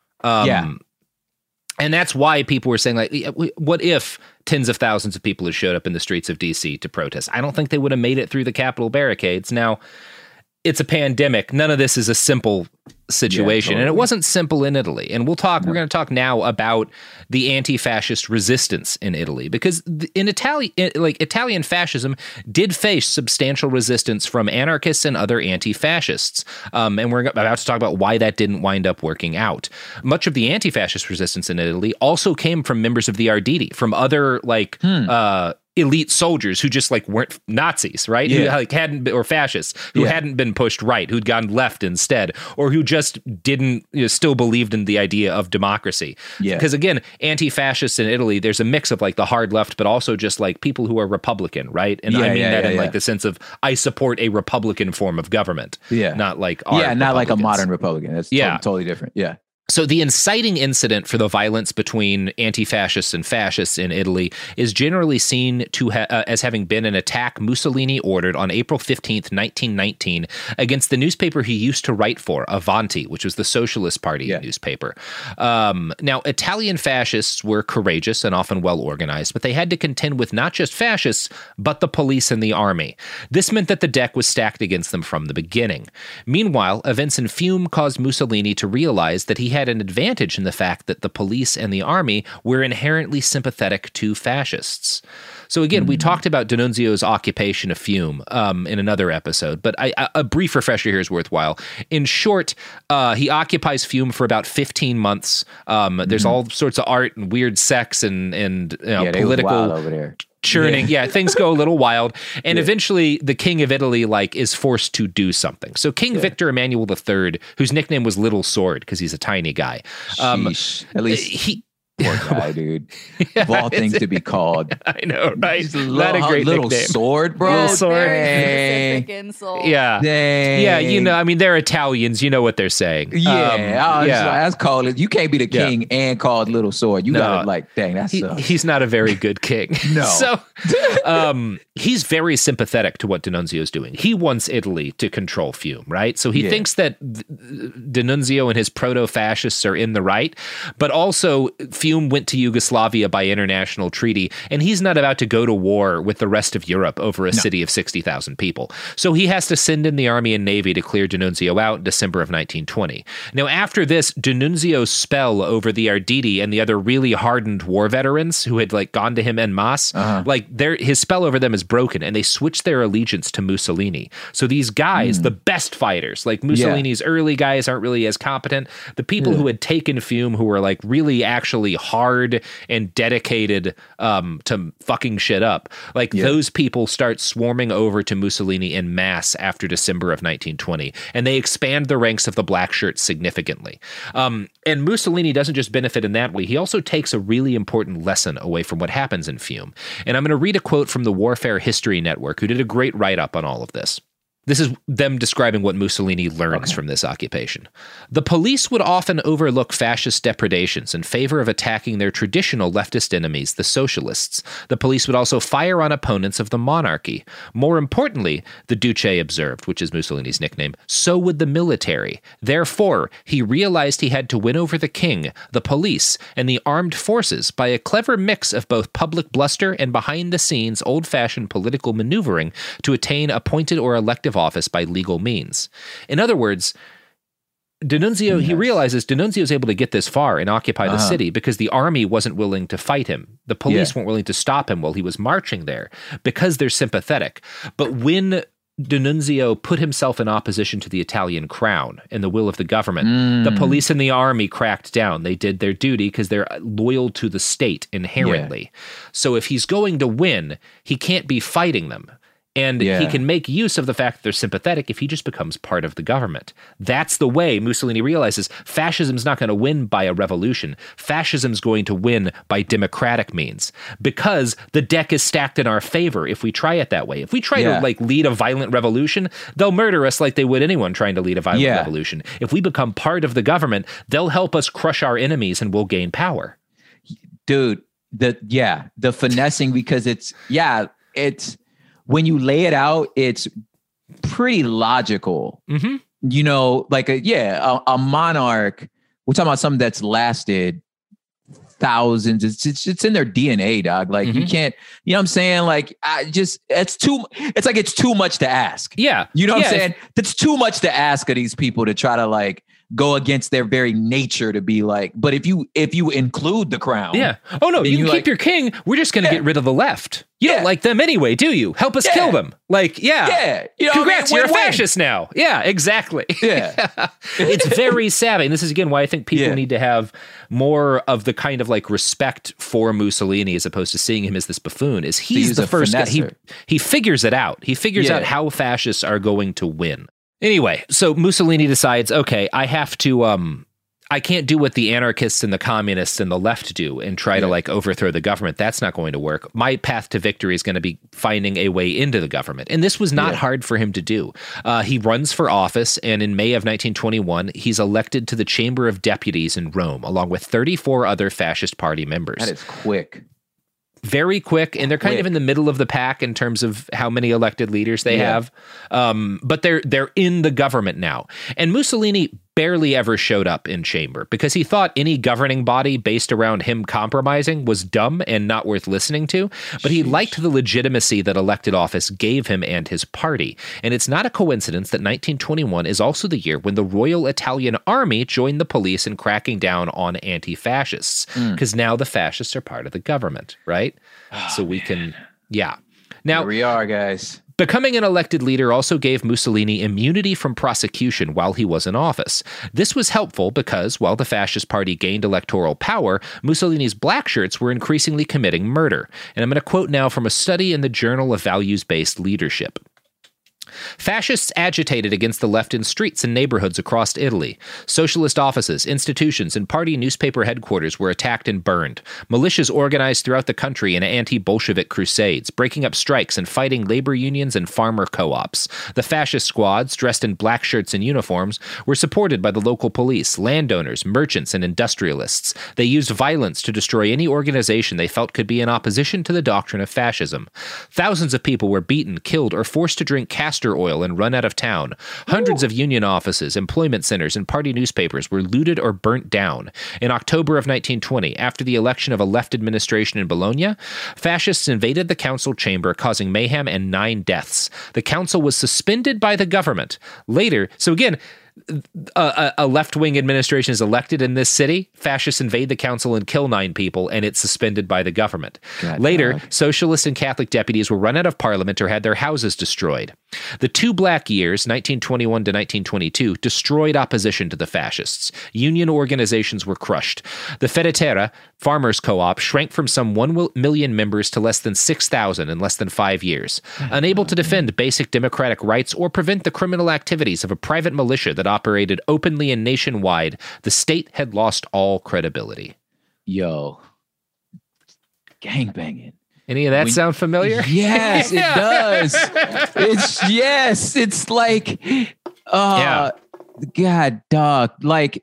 And that's why people were saying, like, what if tens of thousands of people had showed up in the streets of D.C. to protest? I don't think they would have made it through the Capitol barricades. Now, it's a pandemic. None of this is a simple situation. And it wasn't simple in Italy. And we're going to talk now about the anti-fascist resistance in Italy, because in Italian fascism did face substantial resistance from anarchists and other anti-fascists. And we're about to talk about why that didn't wind up working out. Much of the anti-fascist resistance in Italy also came from members of the Arditi, from other elite soldiers who just weren't Nazis, right? Who hadn't been, or fascists who hadn't been pushed right, who'd gone left instead, or who just didn't still believed in the idea of democracy. Because again, anti-fascists in Italy, there's a mix of the hard left, but also just people who are Republican, right? And I mean that in the sense of I support a Republican form of government. Not like not like a modern Republican. That's totally different. Yeah. So the inciting incident for the violence between anti-fascists and fascists in Italy is generally seen as having been an attack Mussolini ordered on April 15th, 1919, against the newspaper he used to write for, Avanti, which was the Socialist Party newspaper. Now, Italian fascists were courageous and often well-organized, but they had to contend with not just fascists, but the police and the army. This meant that the deck was stacked against them from the beginning. Meanwhile, events in Fiume caused Mussolini to realize that he had an advantage in the fact that the police and the army were inherently sympathetic to fascists. So again, we talked about D'Annunzio's occupation of Fiume in another episode, but a brief refresher here is worthwhile. In short, he occupies Fiume for about 15 months. There's all sorts of art and weird sex and political over there. Churning. Things go a little wild. And eventually the king of Italy is forced to do something. So King Victor Emmanuel III, whose nickname was Little Sword because he's a tiny guy. At least poor guy, dude. Of all things to be called. I know, right? Not a great little nickname. Sword, bro. Little Sword. Very specific insult. Yeah. Dang. Yeah, they're Italians. You know what they're saying. That's called. You can't be the king and called Little Sword. You gotta dang, that sucks. He's not a very good king. No. So he's very sympathetic to what D'Annunzio's doing. He wants Italy to control Fiume, right? So he thinks that D'Annunzio and his proto-fascists are in the right, but also Fiume went to Yugoslavia by international treaty, and he's not about to go to war with the rest of Europe over a city of 60,000 people. So he has to send in the army and navy to clear D'Annunzio out in December of 1920. Now, after this, D'Annunzio's spell over the Arditi and the other really hardened war veterans who had gone to him en masse, his spell over them is broken, and they switch their allegiance to Mussolini. So these guys, the best fighters, Mussolini's early guys aren't really as competent. The people who had taken Fiume, who were really actually hard and dedicated to fucking shit up, those people start swarming over to Mussolini en masse after December of 1920, and they expand the ranks of the black shirts significantly. And Mussolini doesn't just benefit in that way, he also takes a really important lesson away from what happens in Fiume. And I'm going to read a quote from the Warfare History Network, who did a great write-up on all of this. This is them describing what Mussolini learns from this occupation. The police would often overlook fascist depredations in favor of attacking their traditional leftist enemies, the socialists. The police would also fire on opponents of the monarchy. More importantly, the Duce observed, which is Mussolini's nickname, so would the military. Therefore, he realized he had to win over the king, the police, and the armed forces by a clever mix of both public bluster and behind-the-scenes old-fashioned political maneuvering to attain appointed or elective office by legal means. In other words, D'Annunzio, he realizes D'Annunzio is able to get this far and occupy the city because the army wasn't willing to fight him. The police weren't willing to stop him while he was marching there because they're sympathetic. But when D'Annunzio put himself in opposition to the Italian crown and the will of the government. The police and the army cracked down. They did their duty because they're loyal to the state inherently. So if he's going to win, he can't be fighting them. And he can make use of the fact that they're sympathetic if he just becomes part of the government. That's the way Mussolini realizes fascism's not going to win by a revolution. Fascism's going to win by democratic means because the deck is stacked in our favor if we try it that way. If we try to lead a violent revolution, they'll murder us like they would anyone trying to lead a violent revolution. If we become part of the government, they'll help us crush our enemies and we'll gain power. Dude, the finessing, because it's when you lay it out, it's pretty logical. Mm-hmm. You know, like a monarch. We're talking about something that's lasted thousands. It's in their DNA, dog. Like you can't. You know what I'm saying? Like it's too much to ask. Yeah, you know what I'm saying? That's too much to ask of these people to try to like go against their very nature to be like. But if you include the crown, oh no, you can keep your king. We're just going to get rid of the left. You don't like them anyway, do you? Help us kill them. Like, you know, congrats, you're a fascist now. Yeah, exactly. Yeah. It's very savvy. And this is, again, why I think people need to have more of the kind of like respect for Mussolini as opposed to seeing him as this buffoon. Is he's the first guy. He figures it out. He figures out how fascists are going to win. Anyway, so Mussolini decides, okay, I have to... I can't do what the anarchists and the communists and the left do and try to like overthrow the government. That's not going to work. My path to victory is going to be finding a way into the government. And this was not hard for him to do. He runs for office, and in May of 1921, he's elected to the Chamber of Deputies in Rome, along with 34 other fascist party members. That is quick. Very quick, and they're kind of in the middle of the pack in terms of how many elected leaders they have. But they're in the government now. And Mussolini barely ever showed up in chamber because he thought any governing body based around him compromising was dumb and not worth listening to. But he liked the legitimacy that elected office gave him and his party. And it's not a coincidence that 1921 is also the year when the Royal Italian Army joined the police in cracking down on anti-fascists, because now the fascists are part of the government, right? So we can, Now, here we are, guys. Becoming an elected leader also gave Mussolini immunity from prosecution while he was in office. This was helpful because, while the Fascist Party gained electoral power, Mussolini's black shirts were increasingly committing murder. And I'm going to quote now from a study in the Journal of Values-Based Leadership. Fascists agitated against the left in streets and neighborhoods across Italy. Socialist offices, institutions, and party newspaper headquarters were attacked and burned. Militias organized throughout the country in anti-Bolshevik crusades, breaking up strikes and fighting labor unions and farmer co-ops. The fascist squads, dressed in black shirts and uniforms, were supported by the local police, landowners, merchants, and industrialists. They used violence to destroy any organization they felt could be in opposition to the doctrine of fascism. Thousands of people were beaten, killed, or forced to drink castor oil and run out of town. Hundreds of union offices, employment centers, and party newspapers were looted or burnt down. In October of 1920, after the election of a left administration in Bologna, fascists invaded the council chamber, causing mayhem and 9 deaths. The council was suspended by the government. Later, so again, a left-wing administration is elected in this city, fascists invade the council and kill 9 people, and it's suspended by the government. Later, socialist and Catholic deputies were run out of parliament or had their houses destroyed. The 2 black years, 1921 to 1922, destroyed opposition to the fascists. Union organizations were crushed. The Fedetera, farmers' co-op, shrank from some 1 million members to less than 6,000 in less than 5 years. Unable to defend basic democratic rights or prevent the criminal activities of a private militia that operated openly and nationwide, the state had lost all credibility. Yo, gangbanging. Any of that sound familiar? Yes, it does. It's like, God, dog. Like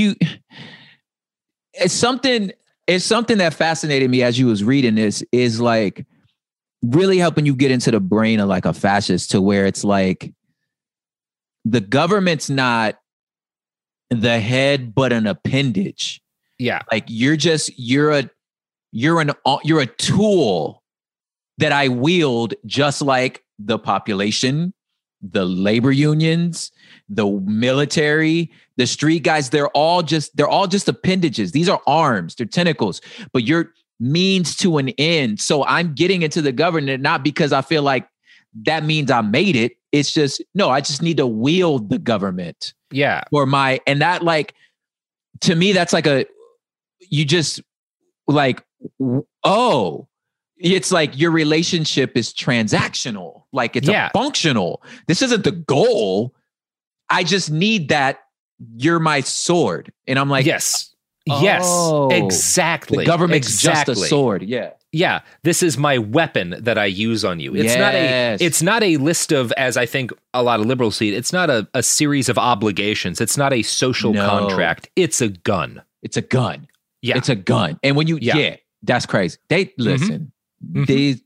it's something that fascinated me as you was reading this is like really helping you get into the brain of like a fascist, to where it's like the government's not the head, but an appendage. Yeah. Like you're a tool that I wield, just like the population, the labor unions, the military, the street guys. They're all just appendages. These are arms, they're tentacles, but you're means to an end. So I'm getting into the government not because I feel like that means I made it. It's just, no, I just need to wield the government. Yeah. And that, like, to me, that's like you just like, oh, it's like your relationship is transactional. Like it's a functional. This isn't the goal. I just need that. You're my sword. And I'm like, yes, exactly. The government's just a sword. Yeah. Yeah, this is my weapon that I use on you. It's not a list of, as I think a lot of liberals see it, it's not a series of obligations. It's not a social contract. It's a gun. It's a gun. Yeah. It's a gun. And when you, that's crazy. They listen, these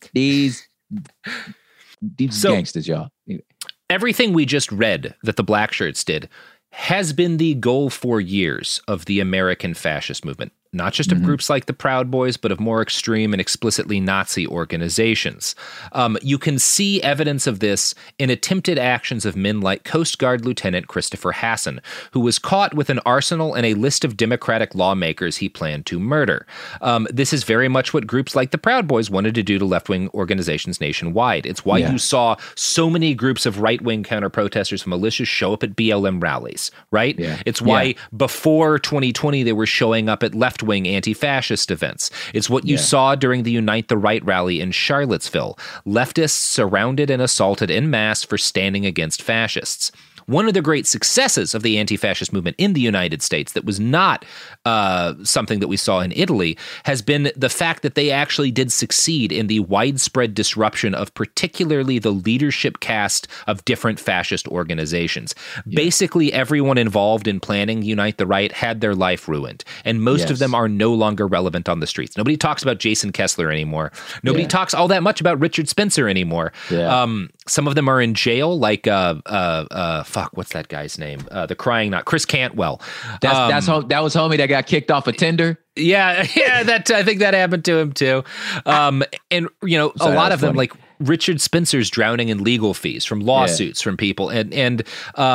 gangsters, y'all. Everything we just read that the Black Shirts did has been the goal for years of the American fascist movement. Not just of groups like the Proud Boys, but of more extreme and explicitly Nazi organizations. You can see evidence of this in attempted actions of men like Coast Guard Lieutenant Christopher Hasson, who was caught with an arsenal and a list of Democratic lawmakers he planned to murder. This is very much what groups like the Proud Boys wanted to do to left-wing organizations nationwide. It's why you saw so many groups of right-wing counter-protesters from militias show up at BLM rallies, right? Yeah. It's why before 2020 they were showing up at left-wing anti-fascist events. It's what you saw during the Unite the Right rally in Charlottesville. Leftists surrounded and assaulted en masse for standing against fascists. One of the great successes of the anti-fascist movement in the United States that was not something that we saw in Italy has been the fact that they actually did succeed in the widespread disruption of particularly the leadership cast of different fascist organizations. Basically, everyone involved in planning Unite the Right had their life ruined, and most of them are no longer relevant on the streets. Nobody talks about Jason Kessler anymore. Nobody talks all that much about Richard Spencer anymore. Some of them are in jail, like what's that guy's name? The Crying Not, Chris Cantwell. That was homie that got kicked off of Tinder. Yeah, that I think that happened to him too. And a lot of them, like Richard Spencer's drowning in legal fees from lawsuits from people, and in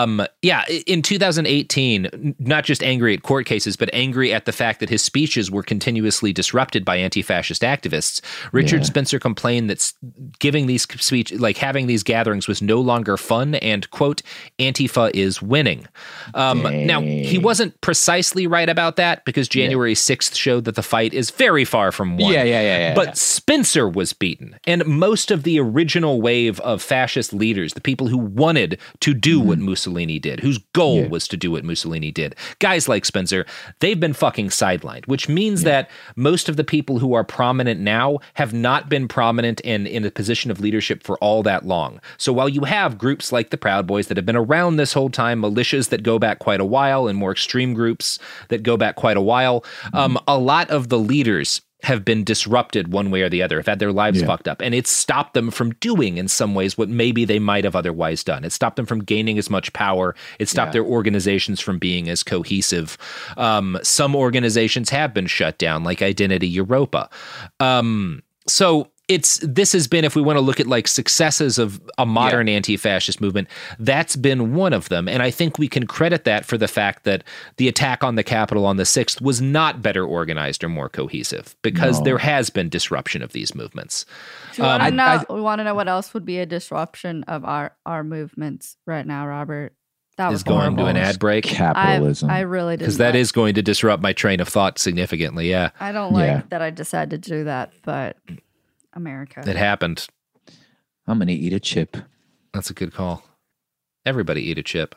2018, not just angry at court cases, but angry at the fact that his speeches were continuously disrupted by anti-fascist activists. Richard Spencer complained that giving these having these gatherings was no longer fun, and quote, Antifa is winning. Now he wasn't precisely right about that, because January 6th showed that the fight is very far from won. But Spencer was beaten, and most of the original wave of fascist leaders, the people who wanted to do what Mussolini did, whose goal was to do what Mussolini did, guys like Spencer, they've been fucking sidelined, which means that most of the people who are prominent now have not been prominent and in a position of leadership for all that long. So while you have groups like the Proud Boys that have been around this whole time, militias that go back quite a while, and more extreme groups that go back quite a while, a lot of the leaders have been disrupted one way or the other, have had their lives fucked up, and it's stopped them from doing in some ways what maybe they might have otherwise done. It stopped them from gaining as much power. It stopped their organizations from being as cohesive. Some organizations have been shut down, like Identity Europa. So this has been, if we want to look at like successes of a modern anti-fascist movement, that's been one of them. And I think we can credit that for the fact that the attack on the Capitol on the 6th was not better organized or more cohesive, because there has been disruption of these movements. We want to know what else would be a disruption of our movements right now, Robert. That was going to an ad break. Capitalism. I really did, because that is going to disrupt my train of thought significantly. Yeah, I don't like that I decided to do that, but America. It happened. I'm gonna eat a chip. That's a good call. Everybody eat a chip.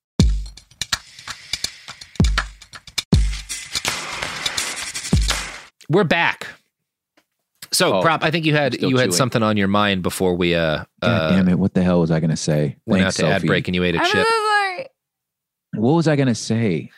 We're back. So, Prop, I think you had something on your mind before we God damn it, what the hell was I gonna say? Went out to ad break and you ate a chip. What was I gonna say?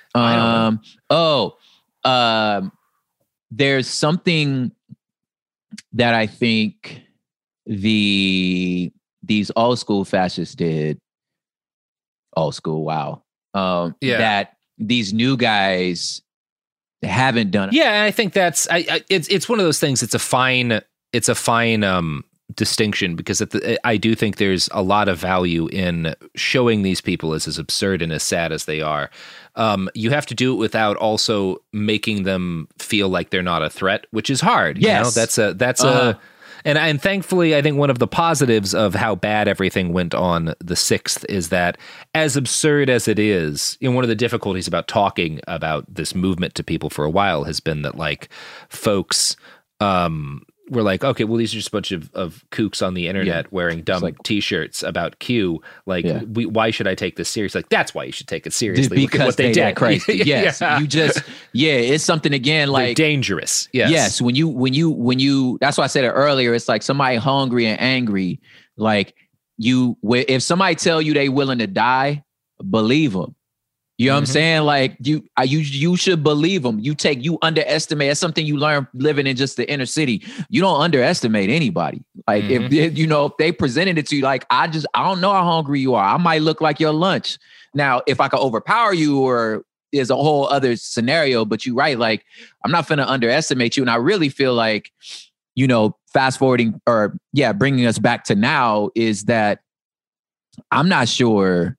There's something that I think these old school fascists did. Old school, wow. That these new guys haven't done it. Yeah, and I think that's it's one of those things. It's a fine distinction, because I do think there's a lot of value in showing these people as absurd and as sad as they are. You have to do it without also making them feel like they're not a threat, which is hard. Yes. You know? And thankfully, I think one of the positives of how bad everything went on the 6th is that, as absurd as it is, one of the difficulties about talking about this movement to people for a while has been that, like, folks were like, okay, well, these are just a bunch of kooks on the internet wearing dumb T-shirts about Q. Like, why should I take this serious? Like, that's why you should take it seriously. Because what they did. Crazy. Yes, you just it's something again like they're dangerous. Yes, when you. That's why I said it earlier. It's like somebody hungry and angry. Like if somebody tell you they willing to die, believe them. You know what I'm saying? Like you should believe them. You underestimate. That's something you learn living in just the inner city. You don't underestimate anybody. Like if they presented it to you, like I don't know how hungry you are. I might look like your lunch. Now, if I could overpower you, or there's a whole other scenario, but you're right. Like I'm not finna underestimate you. And I really feel like, fast forwarding bringing us back to now is that I'm not sure,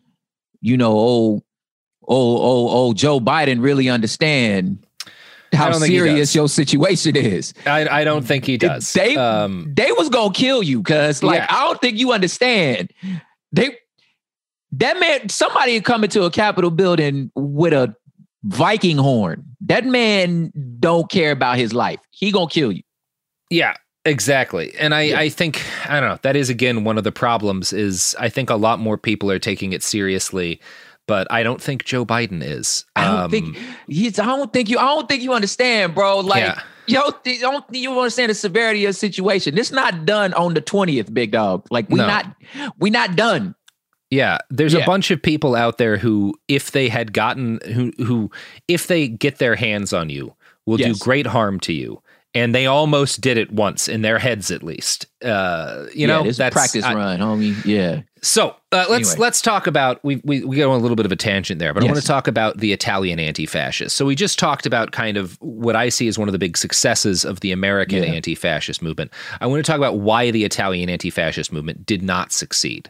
Joe Biden really understand how serious your situation is. I don't think he does. They was gonna kill you because I don't think you understand. That man, somebody come into a Capitol building with a Viking horn. That man don't care about his life. He gonna kill you. Yeah. Exactly. And I think, I don't know, that is again one of the problems is I think a lot more people are taking it seriously, but I don't think Joe Biden is. I don't think you understand, bro. Like you understand the severity of the situation. This not done on the 20th, big dog. Like we not done. Yeah, there's a bunch of people out there who, if they had if they get their hands on you, will do great harm to you. And they almost did it once in their heads, at least. That's a practice run, homie. Yeah. So let's talk about we go on a little bit of a tangent there, but I want to talk about the Italian anti-fascists. So we just talked about kind of what I see as one of the big successes of the American anti-fascist movement. I want to talk about why the Italian anti-fascist movement did not succeed.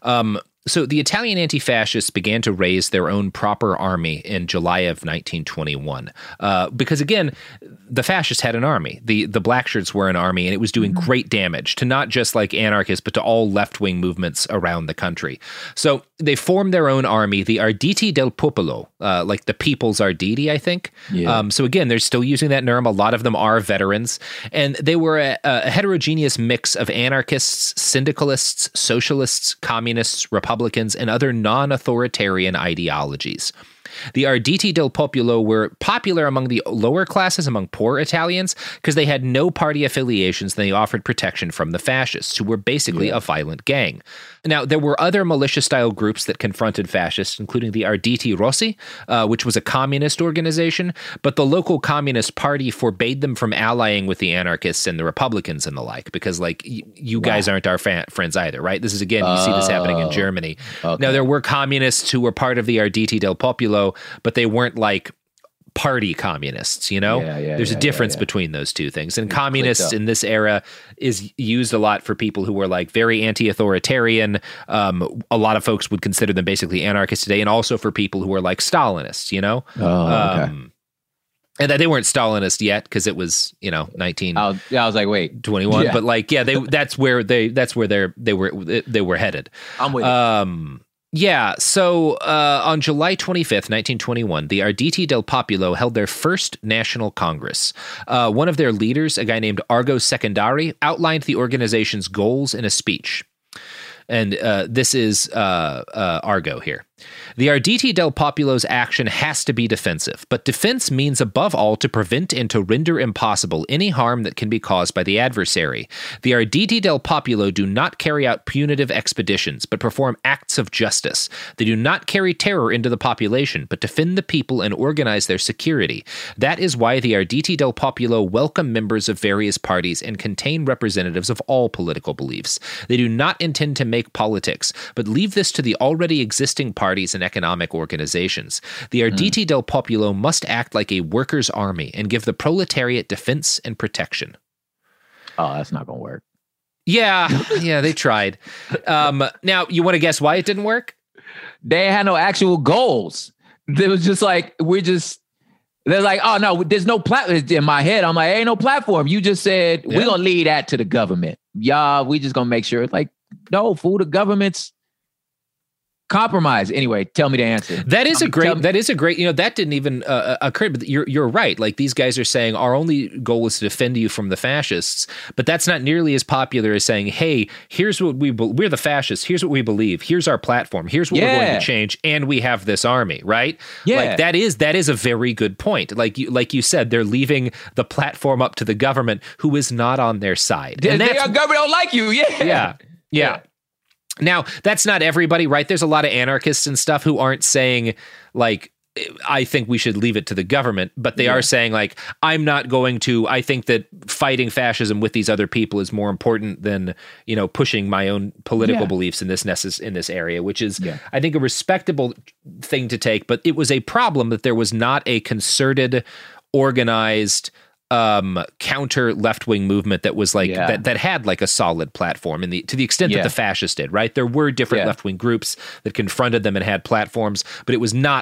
So the Italian anti-fascists began to raise their own proper army in July of 1921, because again, the fascists had an army. The black shirts were an army, and it was doing great damage to not just like anarchists, but to all left-wing movements around the country. So they formed their own army, the Arditi del Popolo, like the People's Arditi, I think. Yeah. So again, they're still using that term. A lot of them are veterans, and they were a heterogeneous mix of anarchists, syndicalists, socialists, communists, Republicans, and other non-authoritarian ideologies. The Arditi del Popolo were popular among the lower classes, among poor Italians, because they had no party affiliations and they offered protection from the fascists, who were basically a violent gang. Now, there were other militia-style groups that confronted fascists, including the Arditi Rossi, which was a communist organization, but the local Communist Party forbade them from allying with the anarchists and the Republicans and the like, because, like, you guys aren't our friends either, right? This is, again, you see this happening in Germany. Okay. Now, there were communists who were part of the Arditi del Popolo, but they weren't, like, party communists, there's a difference between those two things. And communists in this era is used a lot for people who were like very anti-authoritarian. A lot of folks would consider them basically anarchists today, and also for people who are like Stalinists, and that they weren't Stalinist yet because it was, 19. I was like, wait, 21. Yeah. But like, that's where they were headed. I'm with it. Yeah, so on July 25th, 1921, the Arditi del Popolo held their first national congress. One of their leaders, a guy named Argo Secondari, outlined the organization's goals in a speech. And this is Argo here. The Arditi del Popolo's action has to be defensive, but defense means above all to prevent and to render impossible any harm that can be caused by the adversary. The Arditi del Popolo do not carry out punitive expeditions, but perform acts of justice. They do not carry terror into the population, but defend the people and organize their security. That is why the Arditi del Popolo welcome members of various parties and contain representatives of all political beliefs. They do not intend to make politics, but leave this to the already existing parties and economic organizations. The Arditi del Popolo must act like a workers' army and give the proletariat defense and protection. Oh, that's not going to work. Yeah, they tried. Now, you want to guess why it didn't work? They had no actual goals. It was just like, They're like, oh no, there's no platform. In my head, I'm like, ain't no platform. You just said we're gonna leave that to the government. Yeah, we just gonna make sure. Like, no, fool, the government's compromise. Anyway, tell me the answer. That is a great, that didn't even occur, but you're right. Like, these guys are saying our only goal is to defend you from the fascists, but that's not nearly as popular as saying, hey, here's what we're the fascists. Here's what we believe. Here's our platform. Here's what we're going to change. And we have this army, right? Yeah. Like, that is a very good point. Like you said, they're leaving the platform up to the government, who is not on their side. And our government don't like you. Yeah. Now, that's not everybody, right? There's a lot of anarchists and stuff who aren't saying, like, I think we should leave it to the government, but they are saying, like, I think that fighting fascism with these other people is more important than, pushing my own political beliefs in this area, which is, I think, a respectable thing to take. But it was a problem that there was not a concerted, organized, counter left-wing movement that was like that had like a solid platform to the extent that the fascists did, right? There were different left-wing groups that confronted them and had platforms, but it was not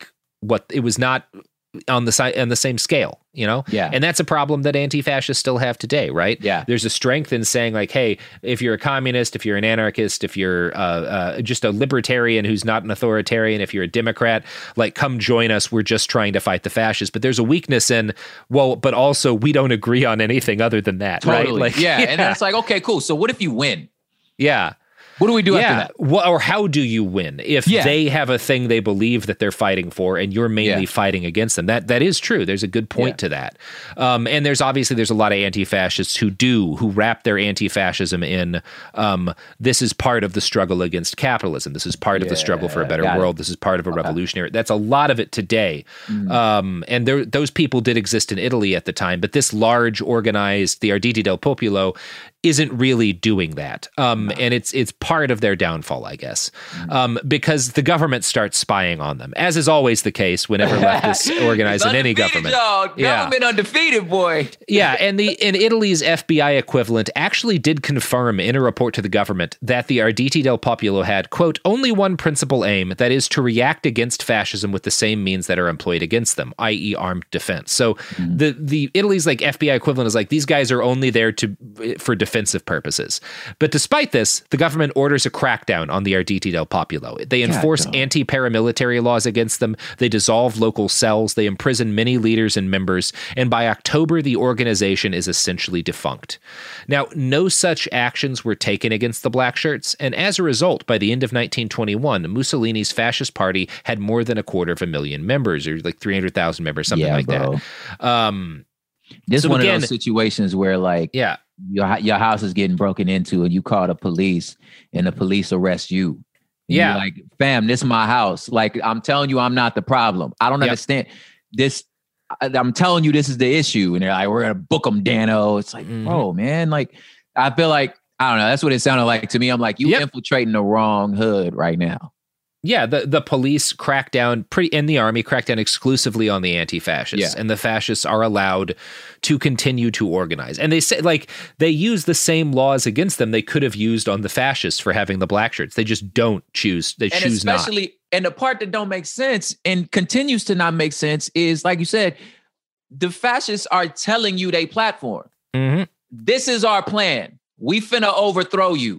on the same scale, and that's a problem that anti-fascists still have today, right? There's a strength in saying, like, hey, if you're a communist, if you're an anarchist, if you're just a libertarian who's not an authoritarian, if you're a Democrat, like, come join us, we're just trying to fight the fascists. But there's a weakness in, but also we don't agree on anything other than that, right? Like, and then it's like, okay, cool, so what if you win? What do we do after that? Or how do you win if they have a thing they believe that they're fighting for and you're mainly fighting against them? That is true. There's a good point to that. And there's a lot of anti-fascists who wrap their anti-fascism in, this is part of the struggle against capitalism. This is part of the struggle for a better world. This is part of a revolutionary. That's a lot of it today. And those people did exist in Italy at the time, but this large organized, the Arditi del Popolo, isn't really doing that. And it's part of their downfall, I guess, because the government starts spying on them, as is always the case whenever leftists organize in any government. Government undefeated, boy. And in Italy's FBI equivalent actually did confirm in a report to the government that the Arditi del Popolo had, quote, only one principal aim, that is to react against fascism with the same means that are employed against them, i.e. armed defense. So the Italy's like FBI equivalent is like, these guys are only there for defensive purposes. But despite this, the government orders a crackdown on the Arditi del Popolo. They enforce anti-paramilitary laws against them. They dissolve local cells. They imprison many leaders and members. And by October, the organization is essentially defunct. Now, no such actions were taken against the black shirts. And as a result, by the end of 1921, Mussolini's fascist party had more than 250,000 members, or like 300,000 members, something like that. This is one of those situations where, like, your house is getting broken into and you call the police and the police arrest you. And you're like, fam, this is my house. Like, I'm telling you, I'm not the problem. I don't understand this. I'm telling you, this is the issue. And they're like, we're going to book them, Dano. It's like, bro, man, like, I feel like, I don't know. That's what it sounded like to me. I'm like, you infiltrating the wrong hood right now. Yeah, the police crack down, and the army crack down exclusively on the anti-fascists, and the fascists are allowed to continue to organize. And they say, like, they use the same laws against them they could have used on the fascists for having the black shirts. They just don't choose. They choose not. And the part that don't make sense and continues to not make sense is, like you said, the fascists are telling you they platform. This is our plan. We finna overthrow you.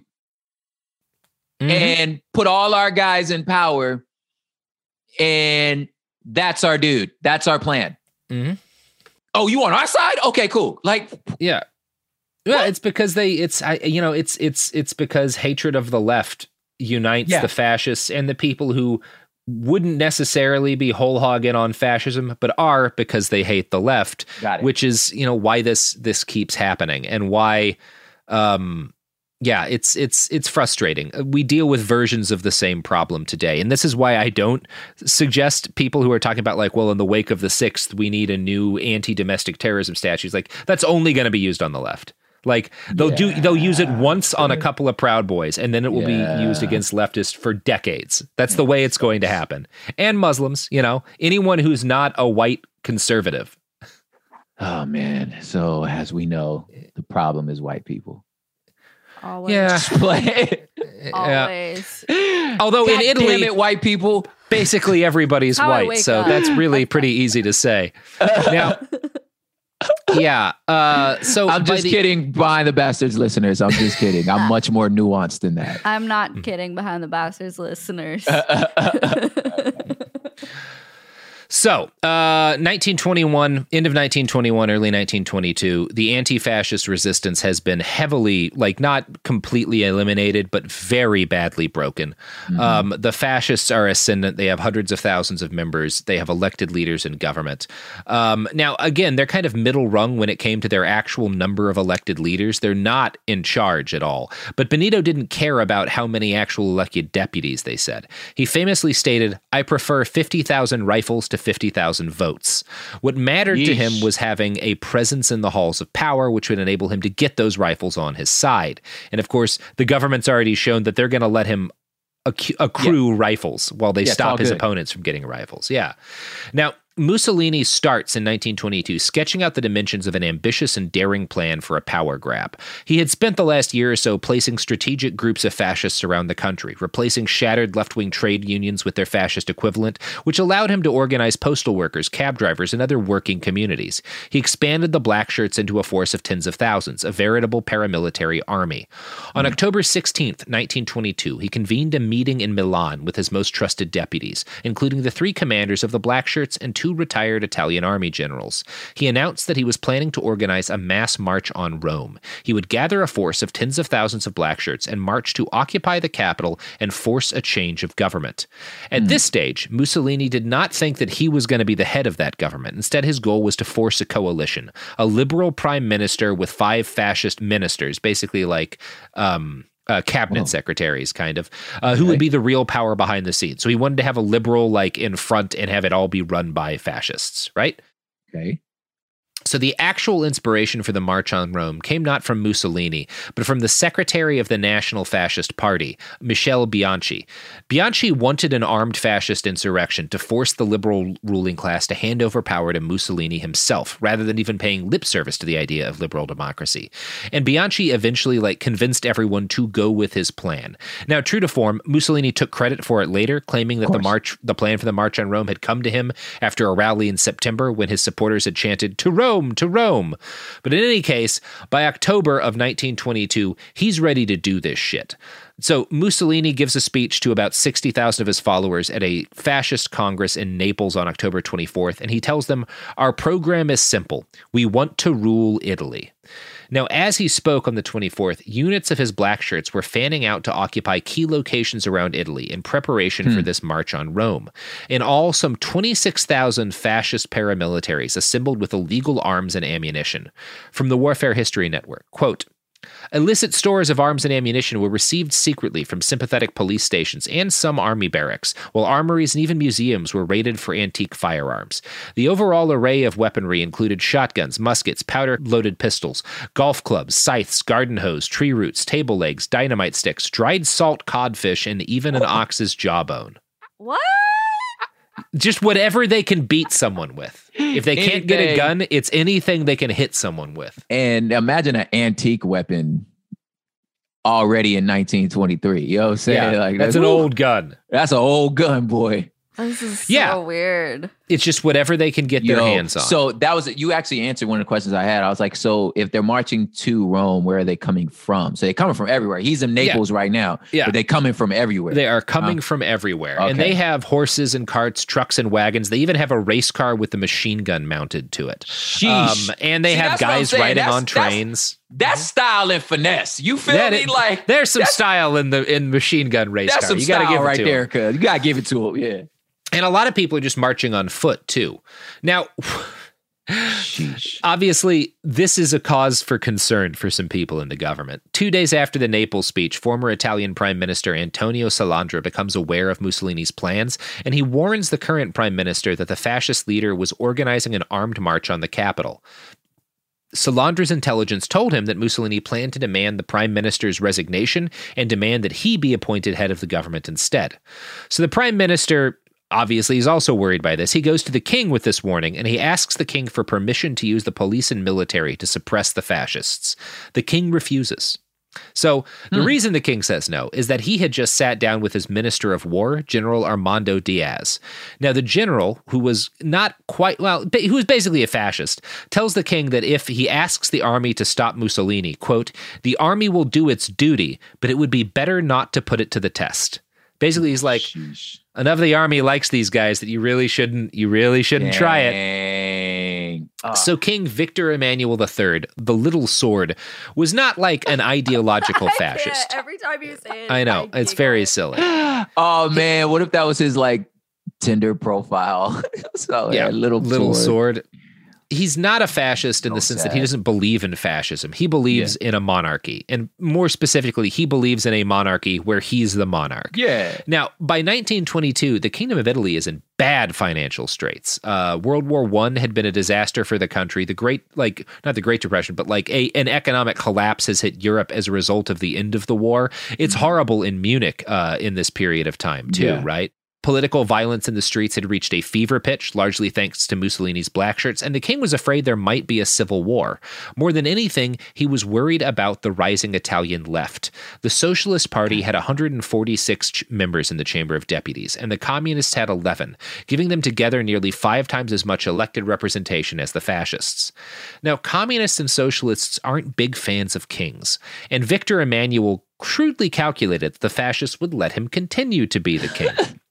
And put all our guys in power, and that's our dude. That's our plan. Oh, you on our side? Okay, cool. Like, it's because it's because hatred of the left unites the fascists and the people who wouldn't necessarily be whole hogging on fascism, but are because they hate the left. Which is why this keeps happening and why. It's frustrating. We deal with versions of the same problem today. And this is why I don't suggest people who are talking about, like, well, in the wake of the 6th, we need a new anti-domestic terrorism statute. Like, that's only going to be used on the left. Like, they'll use it once on a couple of Proud Boys, and then it will be used against leftists for decades. That's the way it's going to happen. And Muslims, anyone who's not a white conservative. Oh, man. So, as we know, the problem is white people. Always. Always. Although God in Italy, damn it, white people. basically everybody's How I white, wake so up. that's really pretty easy to say. Now, yeah. So I'm just kidding, Behind the Bastards listeners. I'm just kidding. I'm much more nuanced than that. I'm not kidding, Behind the Bastards listeners. So, 1921, end of 1921, early 1922, the anti-fascist resistance has been heavily, like, not completely eliminated, but very badly broken. The fascists are ascendant. They have hundreds of thousands of members. They have elected leaders in government. Now, again, they're kind of middle rung when it came to their actual number of elected leaders. They're not in charge at all. But Benito didn't care about how many actual elected deputies, they said. He famously stated, "I prefer 50,000 rifles to 50,000 votes." What mattered to him was having a presence in the halls of power, which would enable him to get those rifles on his side. And of course, the government's already shown that they're going to let him accrue rifles while they stop his opponents from getting rifles. Yeah. Now, Mussolini starts in 1922 sketching out the dimensions of an ambitious and daring plan for a power grab. He had spent the last year or so placing strategic groups of fascists around the country, replacing shattered left-wing trade unions with their fascist equivalent, which allowed him to organize postal workers, cab drivers, and other working communities. He expanded the black shirts into a force of tens of thousands, a veritable paramilitary army. On October 16th, 1922, he convened a meeting in Milan with his most trusted deputies, including the three commanders of the black shirts and two retired Italian army generals. He announced that he was planning to organize a mass march on Rome. He would gather a force of tens of thousands of black shirts and march to occupy the capital and force a change of government. At this stage, Mussolini did not think that he was going to be the head of that government. Instead, his goal was to force a coalition, a liberal prime minister with 5 fascist ministers, basically like cabinet secretaries, kind of, who would be the real power behind the scenes. So he wanted to have a liberal like in front and have it all be run by fascists, right? Okay. So the actual inspiration for the March on Rome came not from Mussolini, but from the secretary of the National Fascist Party, Michel Bianchi. Bianchi wanted an armed fascist insurrection to force the liberal ruling class to hand over power to Mussolini himself, rather than even paying lip service to the idea of liberal democracy. And Bianchi eventually convinced everyone to go with his plan. Now, true to form, Mussolini took credit for it later, claiming that the plan for the March on Rome had come to him after a rally in September when his supporters had chanted, "To Rome! To Rome." But in any case, by October of 1922, he's ready to do this shit. So Mussolini gives a speech to about 60,000 of his followers at a fascist congress in Naples on October 24th, and he tells them, "Our program is simple. We want to rule Italy." Now, as he spoke on the 24th, units of his black shirts were fanning out to occupy key locations around Italy in preparation for this march on Rome. In all, some 26,000 fascist paramilitaries assembled with illegal arms and ammunition. From the Warfare History Network, quote, "Illicit stores of arms and ammunition were received secretly from sympathetic police stations and some army barracks, while armories and even museums were raided for antique firearms. The overall array of weaponry included shotguns, muskets, powder-loaded pistols, golf clubs, scythes, garden hose, tree roots, table legs, dynamite sticks, dried salt codfish, and even an ox's jawbone." What? Just whatever they can beat someone with. If they can't get a gun, it's anything they can hit someone with. And imagine an antique weapon already in 1923. You know what I'm saying? Yeah, that's an old gun. That's an old gun, boy. This is so weird. It's just whatever they can get their hands on. So that was, you actually answered one of the questions I had. I was like, so if they're marching to Rome, where are they coming from? So they're coming from everywhere. He's in Naples right now. Yeah. But they're coming from everywhere. They are coming from everywhere. Okay. And they have horses and carts, trucks and wagons. They even have a race car with a machine gun mounted to it. Sheesh. And they have guys riding on trains. That's style and finesse. You feel me? Like there's some style in the machine gun race car. Some you got to give it right to there, cuz you got to give it to him. Yeah. And a lot of people are just marching on foot, too. Now, obviously, this is a cause for concern for some people in the government. 2 days after the Naples speech, former Italian Prime Minister Antonio Salandra becomes aware of Mussolini's plans, and he warns the current prime minister that the fascist leader was organizing an armed march on the capital. Salandra's intelligence told him that Mussolini planned to demand the prime minister's resignation and demand that he be appointed head of the government instead. So the prime minister, obviously, is also worried by this. He goes to the king with this warning, and he asks the king for permission to use the police and military to suppress the fascists. The king refuses. So the reason the king says no is that he had just sat down with his minister of war, General Armando Diaz. Now, the general, who was not quite, well, who was basically a fascist, tells the king that if he asks the army to stop Mussolini, quote, the army will do its duty, but it would be better not to put it to the test. Basically, he's like, enough of the army likes these guys that you really shouldn't try it. So King Victor Emmanuel III, the Little Sword, was not like an ideological fascist. Every time you say it, I know, it's very silly. Oh man, what if that was his like Tinder profile? So yeah, Little Sword. He's not a fascist in the sense that he sad. doesn't believe in fascism. He believes in a monarchy. And more specifically, he believes in a monarchy where he's the monarch. Yeah. Now, by 1922, the Kingdom of Italy is in bad financial straits. World War I had been a disaster for the country. The Great, not the Great Depression, but an economic collapse has hit Europe as a result of the end of the war. It's horrible in Munich in this period of time, too, right? Political violence in the streets had reached a fever pitch, largely thanks to Mussolini's black shirts, and the king was afraid there might be a civil war. More than anything, he was worried about the rising Italian left. The Socialist Party had 146 members in the Chamber of Deputies, and the Communists had 11, giving them together nearly 5 times as much elected representation as the fascists. Now, communists and socialists aren't big fans of kings, and Victor Emmanuel shrewdly calculated that the fascists would let him continue to be the king.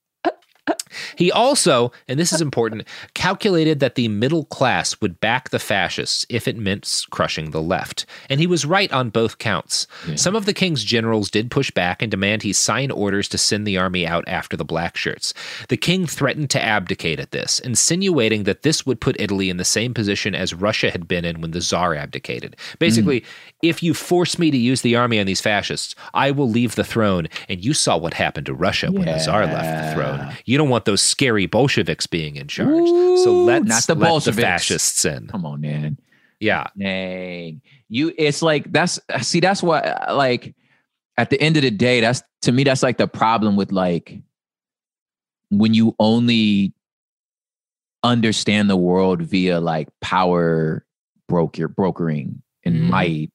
He also, and this is important, calculated that the middle class would back the fascists if it meant crushing the left. And he was right on both counts. Yeah. Some of the king's generals did push back and demand he sign orders to send the army out after the black shirts. The king threatened to abdicate at this, insinuating that this would put Italy in the same position as Russia had been in when the Tsar abdicated. Basically, if you force me to use the army on these fascists, I will leave the throne. And you saw what happened to Russia when the Tsar left the throne. You don't want those scary Bolsheviks being in charge. Ooh, so let's not the let Bolsheviks. The fascists in. Come on, man. Yeah. Dang. It's like, that's what, like, at the end of the day, to me, that's like the problem with like, when you only understand the world via like power brokering and might,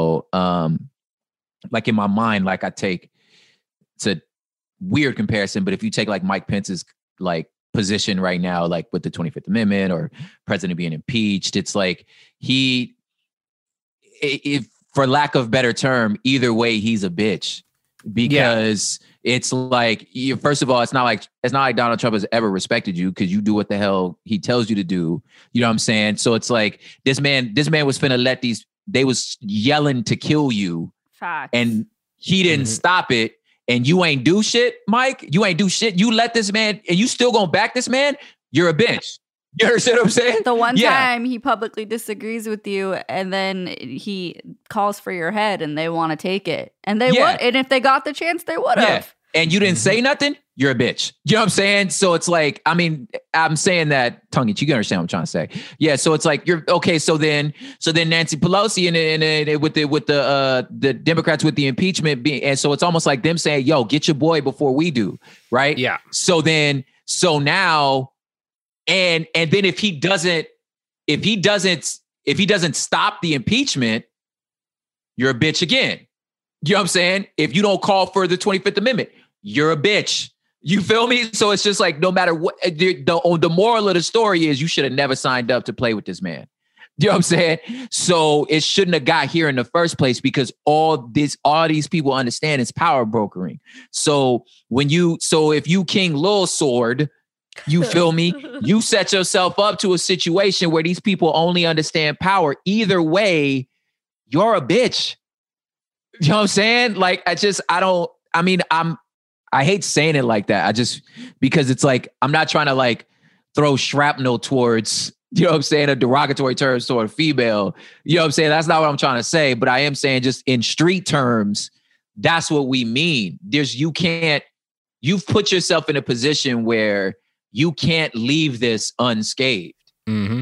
like in my mind, like it's a weird comparison, but if you take like Mike Pence's like position right now, like with the 25th Amendment or president being impeached, it's like if for lack of better term, either way, he's a bitch because it's like, first of all, it's not like Donald Trump has ever respected you because you do what the hell he tells you to do. You know what I'm saying? So it's like this man was finna they was yelling to kill you. Facts. And he didn't stop it. And you ain't do shit, Mike. You ain't do shit. You let this man, and you still gonna back this man? You're a bitch. You understand what I'm saying? The one time he publicly disagrees with you, and then he calls for your head, and they want to take it, and they would. And if they got the chance, they would have. And you didn't say nothing. You're a bitch. You know what I'm saying? So it's like, I mean, I'm saying that tongue in cheek. You understand what I'm trying to say? Yeah. So it's like you're okay. So then Nancy Pelosi and with the Democrats with the impeachment being, and so it's almost like them saying, "Yo, get your boy before we do," right? Yeah. So now, and then if he doesn't stop the impeachment, you're a bitch again. You know what I'm saying? If you don't call for the 25th Amendment, you're a bitch. You feel me? So it's just like, no matter what, the moral of the story is you should have never signed up to play with this man. You know what I'm saying? So it shouldn't have got here in the first place because all these people understand is power brokering. So if you King Lil Sword, you feel me? You set yourself up to a situation where these people only understand power. Either way, you're a bitch. You know what I'm saying? Like, I hate saying it like that. Because it's like, I'm not trying to like throw shrapnel towards, you know what I'm saying, a derogatory terms toward a female. You know what I'm saying? That's not what I'm trying to say, but I am saying just in street terms, that's what we mean. You've put yourself in a position where you can't leave this unscathed. Mm-hmm.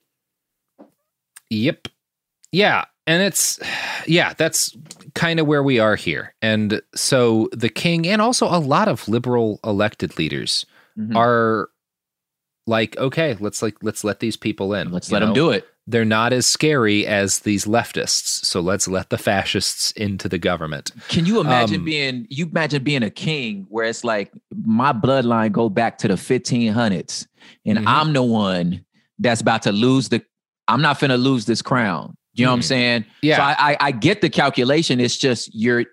Yep. Yeah. And that's kind of where we are here. And so the king and also a lot of liberal elected leaders are like, okay, let's let these people in. Let's let them do it. they're not as scary as these leftists. So let's let the fascists into the government. Can you imagine being a king where it's like my bloodline go back to the 1500s and I'm the one that's about to I'm not finna lose this crown. You know what I'm saying? Yeah. So I get the calculation. It's just you're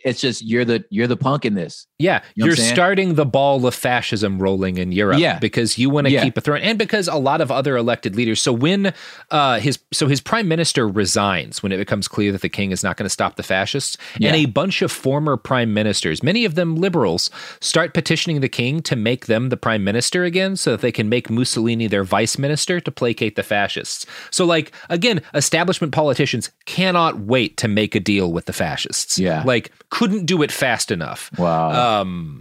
the punk in this. Yeah, you know you're starting the ball of fascism rolling in Europe because you want to keep a throne, and because a lot of other elected leaders. So when his prime minister resigns, when it becomes clear that the king is not going to stop the fascists, and a bunch of former prime ministers, many of them liberals, start petitioning the king to make them the prime minister again, so that they can make Mussolini their vice minister to placate the fascists. So, like, again, establishment politicians cannot wait to make a deal with the fascists. Yeah, like, couldn't do it fast enough. Wow.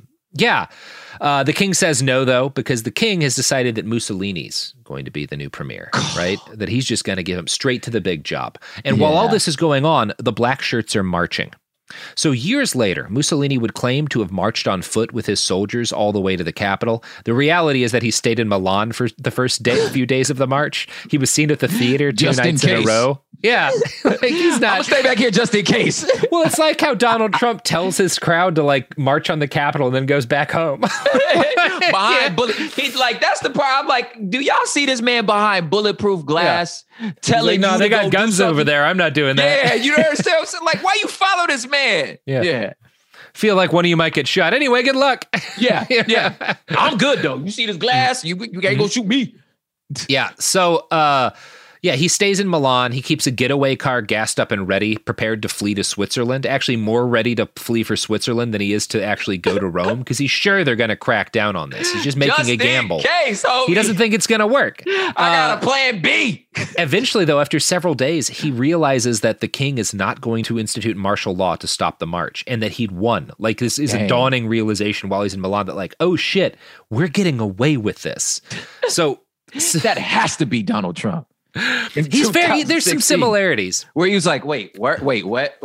The king says no, though, because the king has decided that Mussolini's going to be the new premier, right? That he's just going to give him straight to the big job. And while all this is going on, the black shirts are marching. So years later, Mussolini would claim to have marched on foot with his soldiers all the way to the capital. The reality is that he stayed in Milan for the first few days of the march. He was seen at the theater two nights in a row. Yeah. Like, he's not. I'm gonna stay back here just in case. Well, it's like how Donald Trump tells his crowd to like march on the Capitol and then goes back home. Behind he's like, that's the part. I'm like, do y'all see this man behind bulletproof glass telling no, you they got go guns over there. I'm not doing that. Yeah, you understand? Like, why you follow this man? Yeah. Feel like one of you might get shot. Anyway, good luck. Yeah. I'm good though. You see this glass? You can't go shoot me. Yeah. So, he stays in Milan. He keeps a getaway car gassed up and ready, prepared to flee to Switzerland. Actually, more ready to flee for Switzerland than he is to actually go to Rome, because he's sure they're going to crack down on this. He's just making a gamble. He doesn't think it's going to work. I got a plan B. Eventually, though, after several days, he realizes that the king is not going to institute martial law to stop the march, and that he'd won. Like, this is a dawning realization while he's in Milan that, like, oh shit, we're getting away with this. So that has to be Donald Trump. There's some similarities where he was like, wait, what? We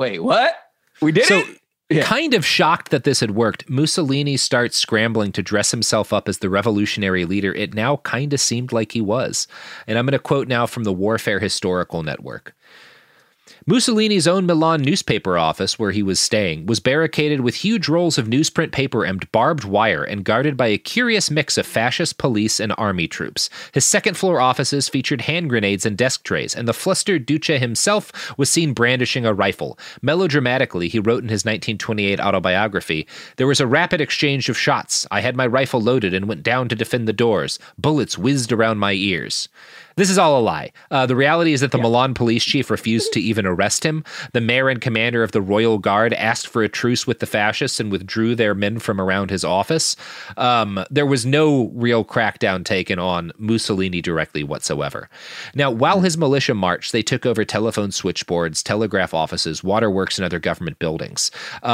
did it? Kind of shocked that this had worked, Mussolini starts scrambling to dress himself up as the revolutionary leader it now kind of seemed like he was. And I'm going to quote now from the Warfare Historical Network. Mussolini's own Milan newspaper office, where he was staying, was barricaded with huge rolls of newsprint paper and barbed wire and guarded by a curious mix of fascist police and army troops. His second-floor offices featured hand grenades and desk trays, and the flustered Duce himself was seen brandishing a rifle. Melodramatically, he wrote in his 1928 autobiography, "There was a rapid exchange of shots. I had my rifle loaded and went down to defend the doors. Bullets whizzed around my ears." This is all a lie. The reality is that the Milan police chief refused to even arrest him. The mayor and commander of the Royal Guard asked for a truce with the fascists and withdrew their men from around his office. There was no real crackdown taken on Mussolini directly whatsoever. Now, while his militia marched, they took over telephone switchboards, telegraph offices, waterworks, and other government buildings.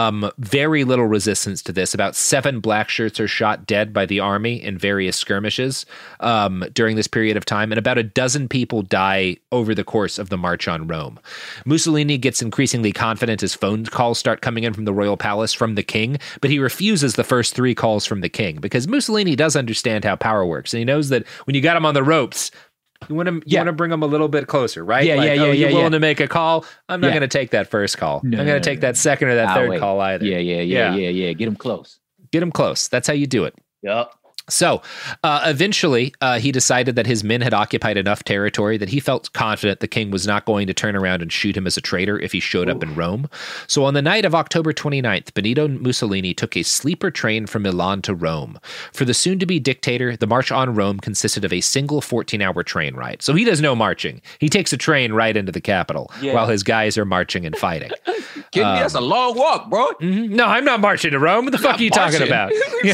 Very little resistance to this. About 7 black shirts are shot dead by the army in various skirmishes during this period of time, and about a dozen people die over the course of the March on Rome. Mussolini gets increasingly confident as phone calls start coming in from the royal palace from the king, but he refuses the first 3 calls from the king because Mussolini does understand how power works, and he knows that when you got him on the ropes, you want to bring him a little bit closer, right? You're willing to make a call? I'm not going to take that first call. I'm going to take that second or that third call either. Yeah. Get him close. Get him close. That's how you do it. Yep. So eventually he decided that his men had occupied enough territory that he felt confident the king was not going to turn around and shoot him as a traitor if he showed up in Rome. So on the night of October 29th, Benito Mussolini took a sleeper train from Milan to Rome. For the soon-to-be dictator, the march on Rome consisted of a single 14-hour train ride. So he does no marching. He takes a train right into the capital while his guys are marching and fighting. Kidding me? That's a long walk, bro. No, I'm not marching to Rome. What the fuck are you talking about?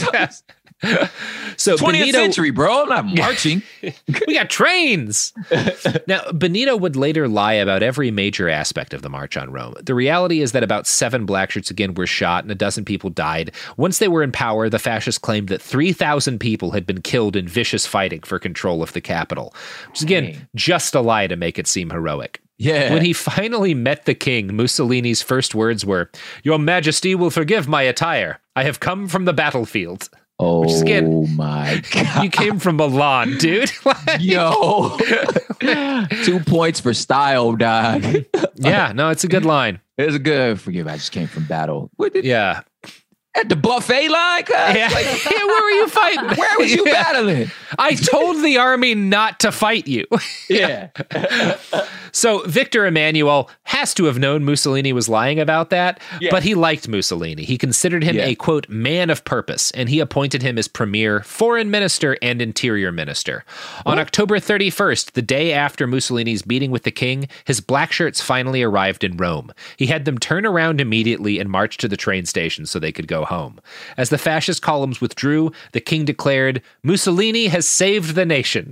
So 20th century, bro. I'm not marching. We got trains. Now, Benito would later lie about every major aspect of the March on Rome. The reality is that about 7 black shirts again were shot and a dozen people died. Once they were in power, the fascists claimed that 3,000 people had been killed in vicious fighting for control of the capital, which is, again, just a lie to make it seem heroic. Yeah. When he finally met the king, Mussolini's first words were, "Your Majesty will forgive my attire. I have come from the battlefield." Oh, Which is, again, my God. You came from Milan, dude. Yo. 2 points for style, dog. Yeah, no, it's a good line. It's a good, forgive, I just came from battle. Yeah. At the buffet line? Yeah. Like, Yeah, where were you fighting? where was you battling? I told the army not to fight you. Yeah. So Victor Emmanuel has to have known Mussolini was lying about that, but he liked Mussolini. He considered him a, quote, man of purpose, and he appointed him as premier, foreign minister, and interior minister. On October 31st, the day after Mussolini's meeting with the king, his black shirts finally arrived in Rome. He had them turn around immediately and march to the train station so they could go home. As the fascist columns withdrew, the king declared, Mussolini has saved the nation.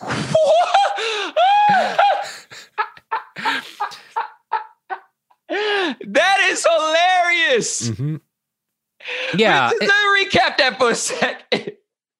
That is hilarious. Mm-hmm. Yeah. Let me recap that for a second.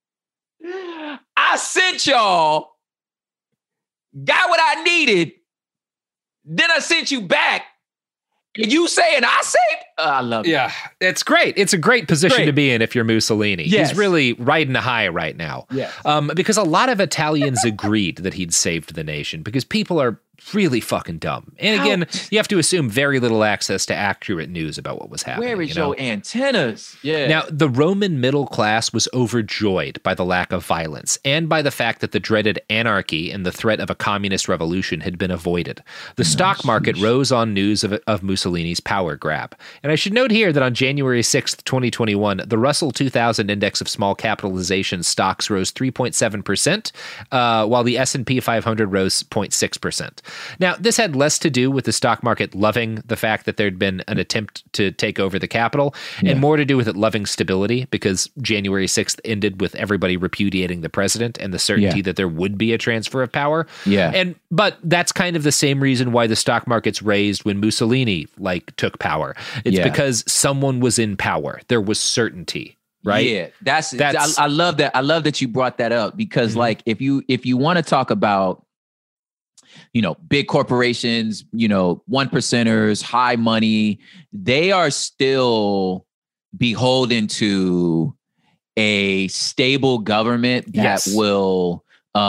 I sent y'all, got what I needed, then I sent you back. And you saying I saved? I love it. Yeah, it's great. It's a great position to be in if you're Mussolini. Yes. He's really riding a high right now. Yes. Because a lot of Italians agreed that he'd saved the nation because people are really fucking dumb. And again, you have to assume very little access to accurate news about what was happening. Where is your antennas? Yeah. Now, the Roman middle class was overjoyed by the lack of violence and by the fact that the dreaded anarchy and the threat of a communist revolution had been avoided. The stock market rose on news of Mussolini's power grab. And I should note here that on January 6th, 2021, the Russell 2000 index of small capitalization stocks rose 3.7%, while the S&P 500 rose 0.6%. Now, this had less to do with the stock market loving the fact that there'd been an attempt to take over the capital and more to do with it loving stability, because January 6th ended with everybody repudiating the president and the certainty that there would be a transfer of power. But that's kind of the same reason why the stock markets raised when Mussolini took power. It's because someone was in power. There was certainty. Right. Yeah, that's I love that. I love that you brought that up because if you want to talk about, big corporations, one percenters, high money, they are still beholden to a stable government that will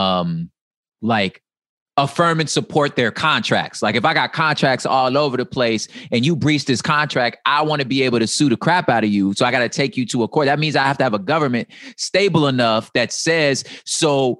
affirm and support their contracts. Like if I got contracts all over the place and you breach this contract, I want to be able to sue the crap out of you. So I got to take you to a court. That means I have to have a government stable enough that says so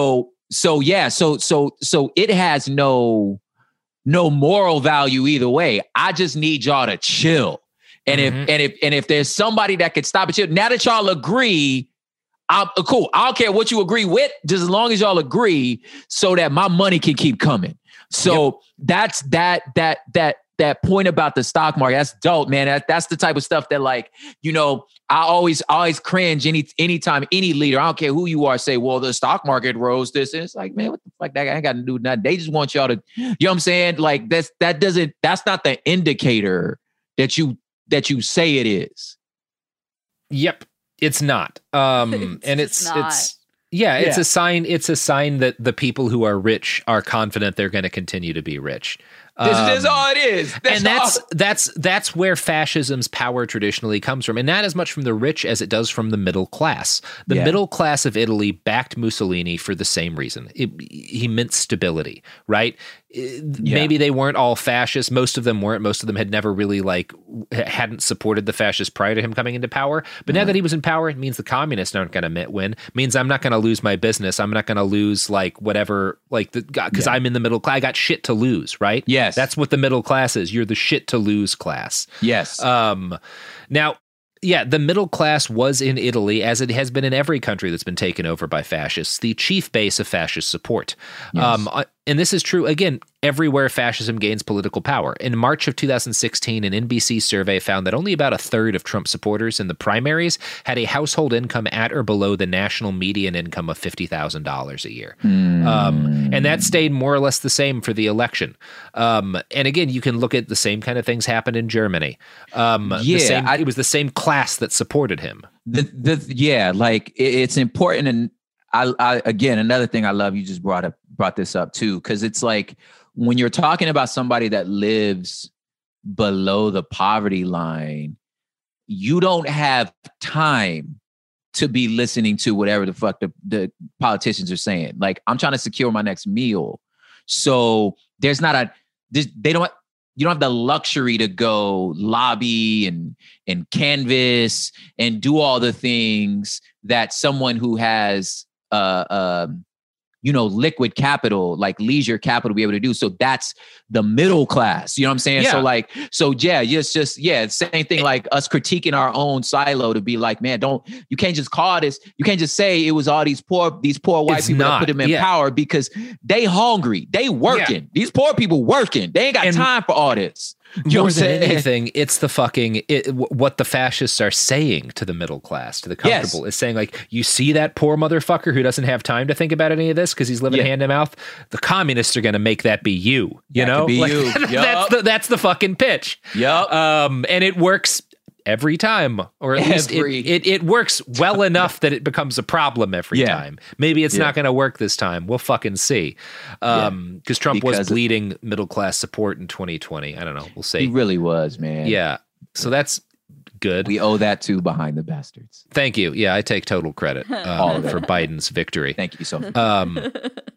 it has no moral value either way. I just need y'all to chill. And if there's somebody that could stop it, now that y'all agree, I'm cool. I don't care what you agree with, just as long as y'all agree, so that my money can keep coming. So that's that point about the stock market. That's dope, man. That's the type of stuff that I always cringe anytime any leader, I don't care who you are, say, well, the stock market rose this. And it's like, man, what the fuck? That ain't got to do with nothing. They just want y'all to, you know what I'm saying? Like that's not the indicator that you say it is. Yep. It's not. It's a sign. It's a sign that the people who are rich are confident they're going to continue to be rich. That's all it is. That's where fascism's power traditionally comes from, and not as much from the rich as it does from the middle class. The middle class of Italy backed Mussolini for the same reason. He meant stability, right? Maybe they weren't all fascists. Most of them weren't. Most of them had never really hadn't supported the fascists prior to him coming into power. But now that he was in power, it means the communists aren't going to win. It means I'm not going to lose my business. I'm not going to lose whatever, because I'm in the middle class. I got shit to lose, right? Yes. That's what the middle class is. You're the shit to lose class. Yes. Now, the middle class was in Italy, as it has been in every country that's been taken over by fascists, the chief base of fascist support. Yes. And this is true, again, everywhere fascism gains political power. In March of 2016, an NBC survey found that only about a third of Trump supporters in the primaries had a household income at or below the national median income of $50,000 a year. And that stayed more or less the same for the election. And again, you can look at the same kind of things happened in Germany. It was the same class that supported him. It's important. And I again, another thing I love, you just brought this up too, because it's like when you're talking about somebody that lives below the poverty line, you don't have time to be listening to whatever the fuck the politicians are saying. Like, I'm trying to secure my next meal. So there's not you don't have the luxury to go lobby and canvas and do all the things that someone who has liquid capital, like leisure capital, be able to do. So that's the middle class. You know what I'm saying? Yeah. It's same thing like us critiquing our own silo to be like, man, you can't just call this. You can't just say it was all these poor white people that put them in power, because they hungry. They working. Yeah. These poor people working. They ain't got time for all this. More than anything, it's what the fascists are saying to the middle class, to the comfortable, is saying, like, you see that poor motherfucker who doesn't have time to think about any of this because he's living hand to mouth. The communists are going to make that be you. You know, be you. Yep. that's the fucking pitch. Yep. And it works every time, or at least it works well enough that it becomes a problem every time. Maybe it's not going to work this time. We'll fucking see. Because Trump was bleeding middle class support in 2020. I don't know. We'll see. He really was, man. Yeah. So that's good. We owe that to Behind the Bastards. Thank you. Yeah, I take total credit for Biden's victory. Thank you so much.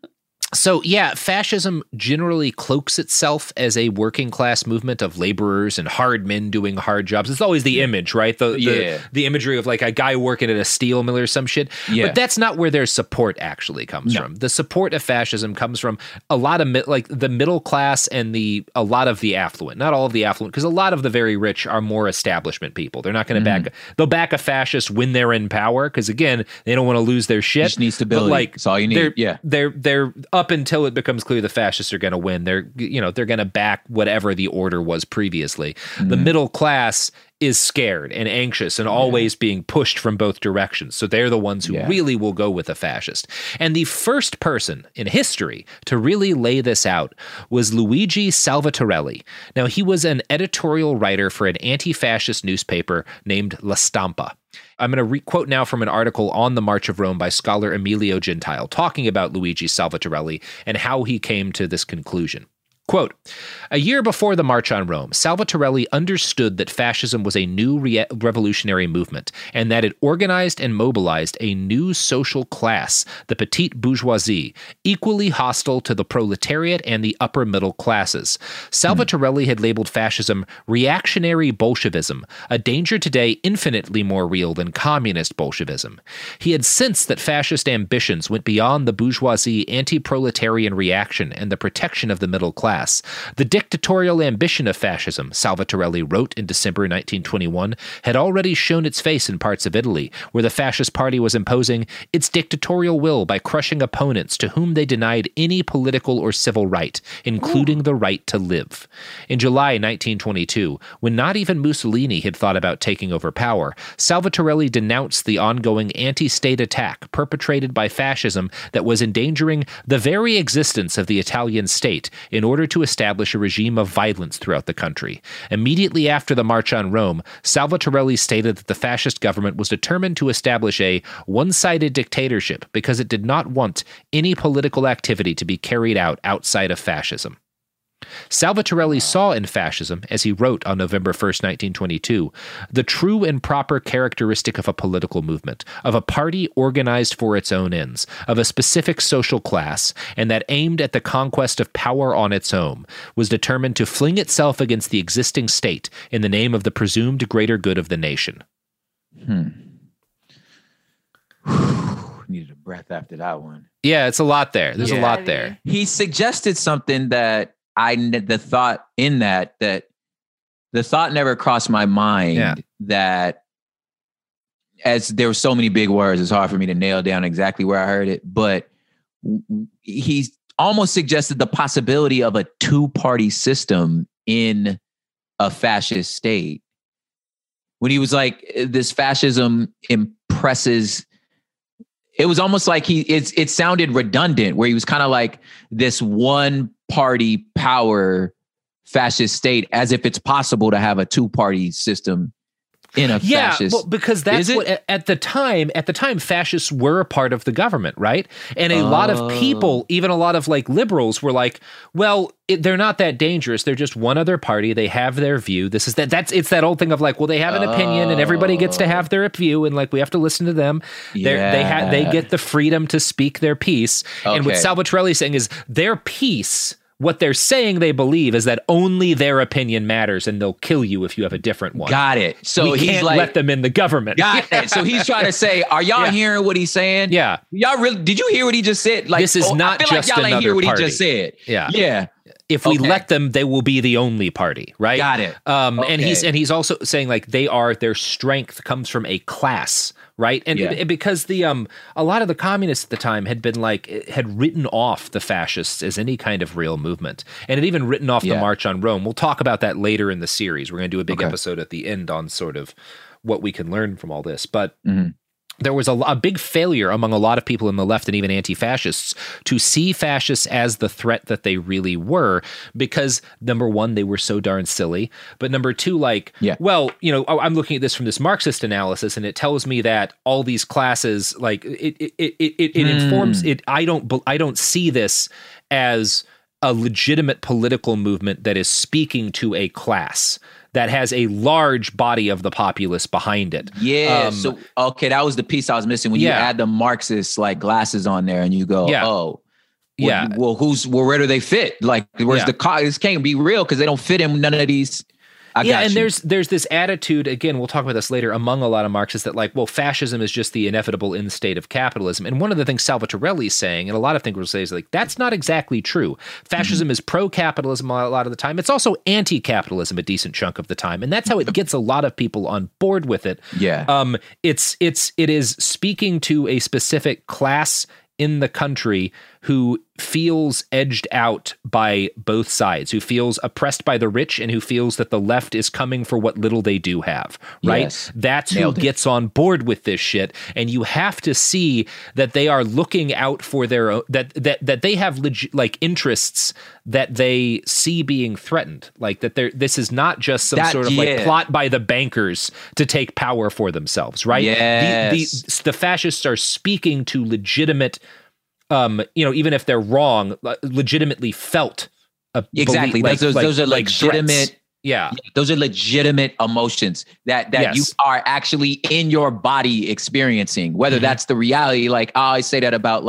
So, yeah, fascism generally cloaks itself as a working class movement of laborers and hard men doing hard jobs. It's always the image, right? The imagery of like a guy working at a steel mill or some shit. Yeah. But that's not where their support actually comes from. The support of fascism comes from a lot of the middle class and a lot of the affluent. Not all of the affluent, because a lot of the very rich are more establishment people. They're not going to they'll back a fascist when they're in power, because again, they don't want to lose their shit. Just need stability. That's all you need. They're up until it becomes clear the fascists are going to win. They're going to back whatever the order was previously. The middle class is scared and anxious and always being pushed from both directions. So they're the ones who really will go with a fascist. And the first person in history to really lay this out was Luigi Salvatorelli. Now, he was an editorial writer for an anti-fascist newspaper named La Stampa. I'm going to quote now from an article on the March of Rome by scholar Emilio Gentile, talking about Luigi Salvatorelli and how he came to this conclusion. Quote, a year before the March on Rome, Salvatorelli understood that fascism was a new revolutionary movement and that it organized and mobilized a new social class, the petite bourgeoisie, equally hostile to the proletariat and the upper middle classes. Salvatorelli had labeled fascism reactionary Bolshevism, a danger today infinitely more real than communist Bolshevism. He had sensed that fascist ambitions went beyond the bourgeoisie anti-proletarian reaction and the protection of the middle class. The dictatorial ambition of fascism, Salvatorelli wrote in December 1921, had already shown its face in parts of Italy, where the fascist party was imposing its dictatorial will by crushing opponents to whom they denied any political or civil right, including the right to live. In July 1922, when not even Mussolini had thought about taking over power, Salvatorelli denounced the ongoing anti-state attack perpetrated by fascism that was endangering the very existence of the Italian state in order to establish a regime of violence throughout the country. Immediately after the March on Rome, Salvatorelli stated that the fascist government was determined to establish a one-sided dictatorship because it did not want any political activity to be carried out outside of fascism. Salvatorelli saw in fascism, as he wrote on November 1st, 1922, the true and proper characteristic of a political movement, of a party organized for its own ends, of a specific social class, and that aimed at the conquest of power on its own, was determined to fling itself against the existing state in the name of the presumed greater good of the nation. Needed a breath after that one. Yeah, it's a lot there. There's a lot there. He suggested something that the thought never crossed my mind, that as there were so many big words, it's hard for me to nail down exactly where I heard it, but he's almost suggested the possibility of a two-party system in a fascist state. When he was like, this fascism impresses, it was almost like it sounded redundant, where he was kind of like this one party power fascist state, as if it's possible to have a two-party system in a fascist. Well, because that's what at the time, fascists were a part of the government, right? And a lot of people, even a lot of like liberals, were like, well, they're not that dangerous. They're just one other party. They have their view. It's that old thing of like, well, they have an opinion, and everybody gets to have their view, and like we have to listen to them. They get the freedom to speak their piece. Okay. And what Salvatorelli is saying is their piece. What they're saying they believe is that only their opinion matters, and they'll kill you if you have a different one. Got it. So we can't let them in the government. Got it. So he's trying to say, are y'all hearing what he's saying? Yeah. Y'all really? Did you hear what he just said? Like, this is not just like y'all another ain't hear what party. He just said. Yeah. If we let them, they will be the only party, right? Got it. And he's also saying like their strength comes from a class, right? And because a lot of the communists at the time had written off the fascists as any kind of real movement, and had even written off the March on Rome. We'll talk about that later in the series. We're going to do a big episode at the end on sort of what we can learn from all this, but. Mm-hmm. There was a big failure among a lot of people in the left and even anti-fascists to see fascists as the threat that they really were, because number one, they were so darn silly. But number two, well, I'm looking at this from this Marxist analysis, and it tells me that all these classes, like it informs it. I don't see this as a legitimate political movement that is speaking to a class that has a large body of the populace behind it. Yeah. That was the piece I was missing when you add the Marxist like glasses on there, and you go, where do they fit? Like, where's this can't be real because they don't fit in none of these. There's this attitude, again, we'll talk about this later, among a lot of Marxists that like, well, fascism is just the inevitable end state of capitalism. And one of the things Salvatorelli is saying, and a lot of thinkers will say, is like, that's not exactly true. Fascism is pro-capitalism a lot of the time. It's also anti-capitalism a decent chunk of the time. And that's how it gets a lot of people on board with it. Yeah. It is speaking to a specific class in the country who feels edged out by both sides, who feels oppressed by the rich, and who feels that the left is coming for what little they do have, right? Yes. That's who gets on board with this shit. And you have to see that they are looking out for their own, that they have interests that they see being threatened. Like that this is not just some sort of like plot by the bankers to take power for themselves, right? Yes. The fascists are speaking to legitimate, even if they're wrong, legitimately felt. Exactly. Those are legitimate. Threats. Yeah. Those are legitimate emotions that you are actually in your body experiencing, whether that's the reality. Like I always say that about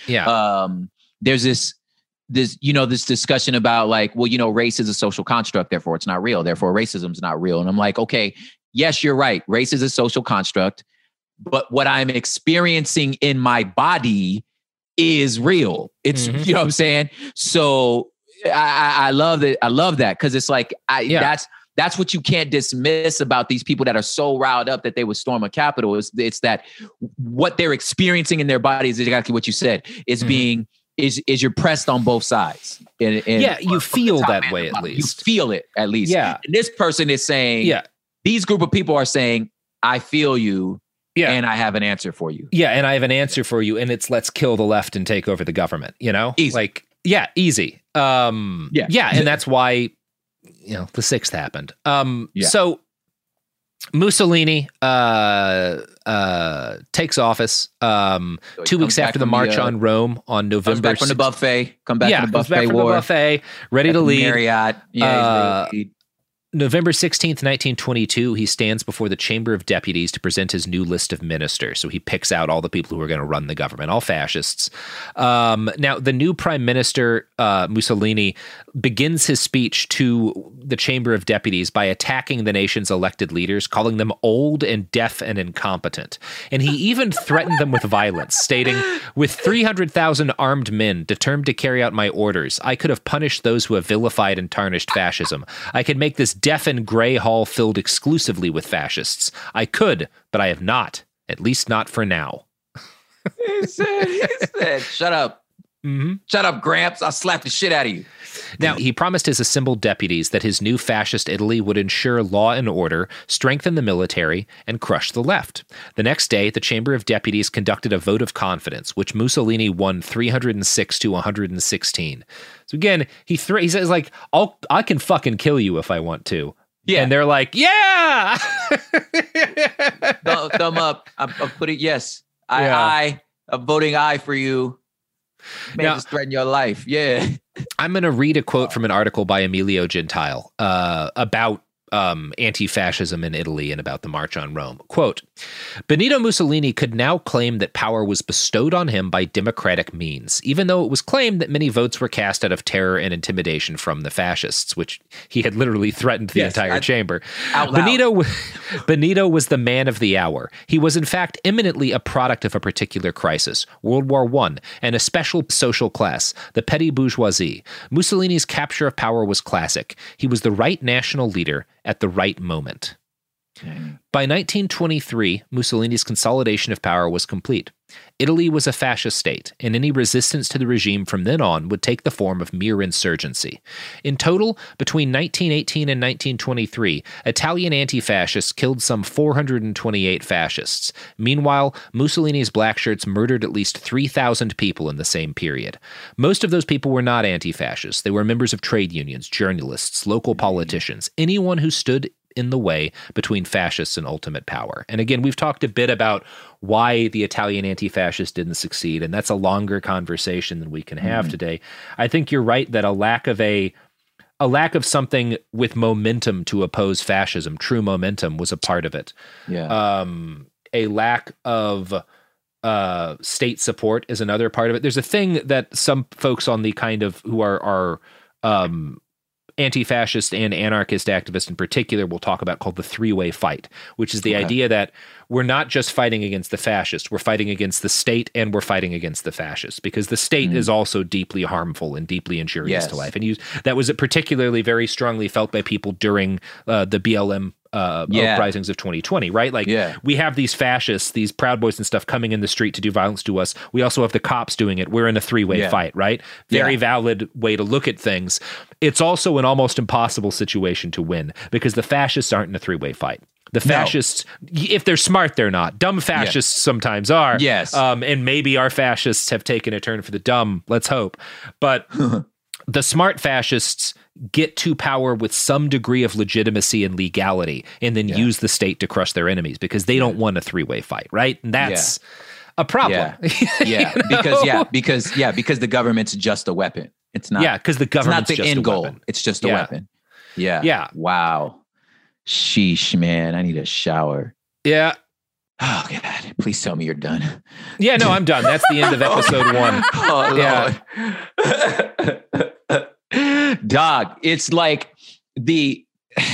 there's this discussion about like, well, race is a social construct, therefore it's not real. Therefore racism is not real. And I'm like, okay, yes, you're right. Race is a social construct, but what I'm experiencing in my body is real. It's, you know what I'm saying? So I love it. I love that. Cause it's like, that's what you can't dismiss about these people that are so riled up that they would storm a Capitol. It's that what they're experiencing in their body is exactly what you said. It's is you're pressed on both sides. And you feel that way at least. You feel it at least. Yeah. And this person is saying, these group of people are saying, I feel you. Yeah. And I have an answer for you. Yeah. And I have an answer for you. And it's let's kill the left and take over the government, Easy. Easy. And that's why, the 6th happened. So Mussolini takes office 2 weeks after the March on Rome on November. Back from the buffet. Come back from the buffet back from war. The buffet, ready to lead. Marriott. Yeah, he's ready to lead. November 16th, 1922, he stands before the Chamber of Deputies to present his new list of ministers. So he picks out all the people who are going to run the government, all fascists. Now, the new prime minister, Mussolini, begins his speech to the Chamber of Deputies by attacking the nation's elected leaders, calling them old and deaf and incompetent. And he even threatened them with violence, stating, with 300,000 armed men determined to carry out my orders, I could have punished those who have vilified and tarnished fascism. I could make this deaf and gray hall filled exclusively with fascists. I could, but I have not, at least not for now. He said, shut up. Mm-hmm. Shut up, Gramps. I'll slap the shit out of you. Now, he promised his assembled deputies that his new fascist Italy would ensure law and order, strengthen the military, and crush the left. The next day, the Chamber of Deputies conducted a vote of confidence, which Mussolini won 306 to 116. So again, he says, like, I can fucking kill you if I want to. Yeah. And they're like, yeah! thumb up. I'm putting yes. Yeah. I'm voting aye for you. Man, Now- just threaten your life. Yeah. I'm going to read a quote from an article by Emilio Gentile about anti-fascism in Italy and about the March on Rome. Quote, Benito Mussolini could now claim that power was bestowed on him by democratic means, even though it was claimed that many votes were cast out of terror and intimidation from the fascists, which he had literally threatened the entire chamber. Benito was the man of the hour. He was, in fact, eminently a product of a particular crisis, World War I, and a special social class, the petty bourgeoisie. Mussolini's capture of power was classic. He was the right national leader at the right moment. By 1923, Mussolini's consolidation of power was complete. Italy was a fascist state, and any resistance to the regime from then on would take the form of mere insurgency. In total, between 1918 and 1923, Italian anti-fascists killed some 428 fascists. Meanwhile, Mussolini's black shirts murdered at least 3,000 people in the same period. Most of those people were not anti-fascists. They were members of trade unions, journalists, local politicians, anyone who stood in the way between fascists and ultimate power. And again, we've talked a bit about why the Italian anti-fascists didn't succeed, and that's a longer conversation than we can have today. I think you're right that a lack of something with momentum to oppose fascism, true momentum, was a part of it. Yeah. A lack of state support is another part of it. There's a thing that some folks on the kind of who are anti-fascist and anarchist activists in particular will talk about called the three-way fight, which is the idea that we're not just fighting against the fascists, we're fighting against the state and we're fighting against the fascists, because the state is also deeply harmful and deeply injurious to life. And that was particularly very strongly felt by people during the BLM uprisings of 2020, right? Like we have these fascists, these Proud Boys and stuff coming in the street to do violence to us. We also have the cops doing it. We're in a three-way fight, right? Very valid way to look at things. It's also an almost impossible situation to win because the fascists aren't in a three-way fight. The fascists, if they're smart, they're not. Dumb fascists sometimes are. Yes. And maybe our fascists have taken a turn for the dumb. Let's hope. But the smart fascists get to power with some degree of legitimacy and legality and then use the state to crush their enemies because they don't want a three-way fight, right? And that's a problem. Because the government's just a weapon. It's not. Yeah, because the government's it's not the just end a goal. weapon. It's just a weapon. Yeah. Yeah. Wow. Sheesh, man. I need a shower. Yeah. Oh, God. Please tell me you're done. Yeah, no, I'm done. That's the end of episode 1. Oh, yeah. Dog, it's like the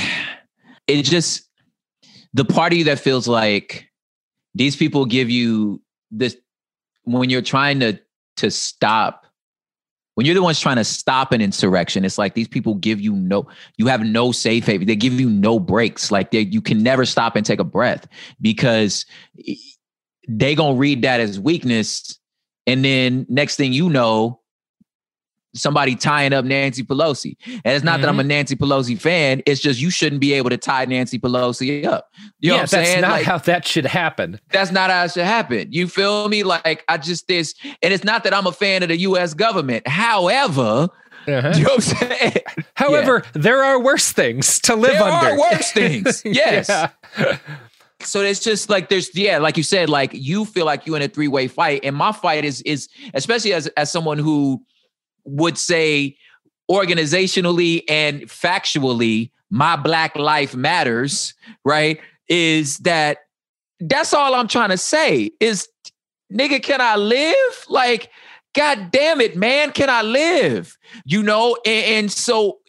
party that feels like these people give you this when you're trying to stop. When you're the ones trying to stop an insurrection, it's like these people give you you have no safe haven. They give you no breaks. Like you can never stop and take a breath because they gonna read that as weakness. And then next thing you know, somebody tying up Nancy Pelosi. And it's not that I'm a Nancy Pelosi fan. It's just you shouldn't be able to tie Nancy Pelosi up. You know what I'm saying? That's not how that should happen. That's not how it should happen. You feel me? Like and it's not that I'm a fan of the U.S. government. However, you know what I'm saying? However, there are worse things to live under. There are worse things. Yes. So it's just like like you said, like you feel like you're in a three-way fight. And my fight is especially as someone who would say organizationally and factually, my Black life matters, right? That's all I'm trying to say is, nigga, can I live? Like, God damn it, man, can I live? You know? And so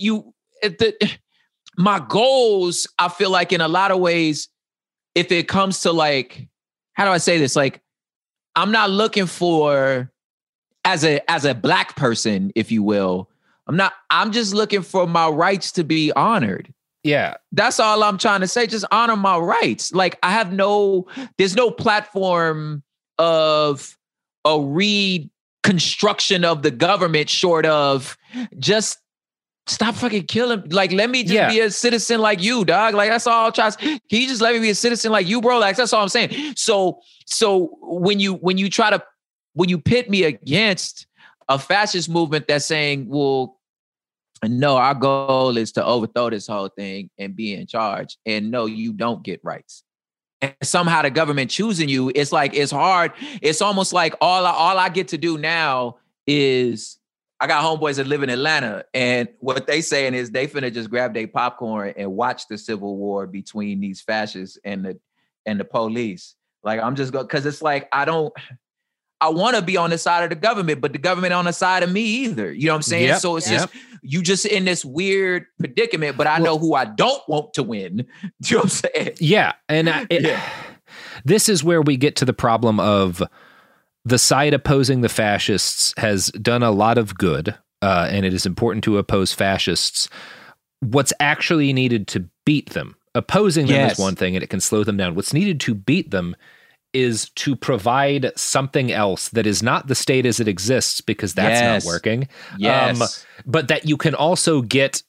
my goals, I feel like in a lot of ways, if it comes to like, how do I say this? Like, I'm not looking for, as a Black person, if you will, I'm just looking for my rights to be honored. Yeah. That's all I'm trying to say. Just honor my rights. Like there's no platform of a reconstruction of the government short of just stop fucking killing. Like, let me just be a citizen like you, dog. Like, that's all I'm trying. Can you just let me be a citizen like you, bro? Like, that's all I'm saying. So when you pit me against a fascist movement that's saying, well, no, our goal is to overthrow this whole thing and be in charge. And no, you don't get rights. and somehow the government choosing you, it's like, it's hard. It's almost like all I get to do now is, I got homeboys that live in Atlanta, and what they saying is they finna just grab their popcorn and watch the civil war between these fascists and the police. Like, I'm just going, because it's like, I want to be on the side of the government, but the government on the side of me either. You know what I'm saying? Yep. So it's just, you just in this weird predicament, but I know who I don't want to win. Do you know what I'm saying? Yeah. And this is where we get to the problem of the side opposing the fascists has done a lot of good, and it is important to oppose fascists. What's actually needed to beat them, opposing them is one thing, and it can slow them down. What's needed to beat them is to provide something else that is not the state as it exists, because that's not working. Yes. But that you can also get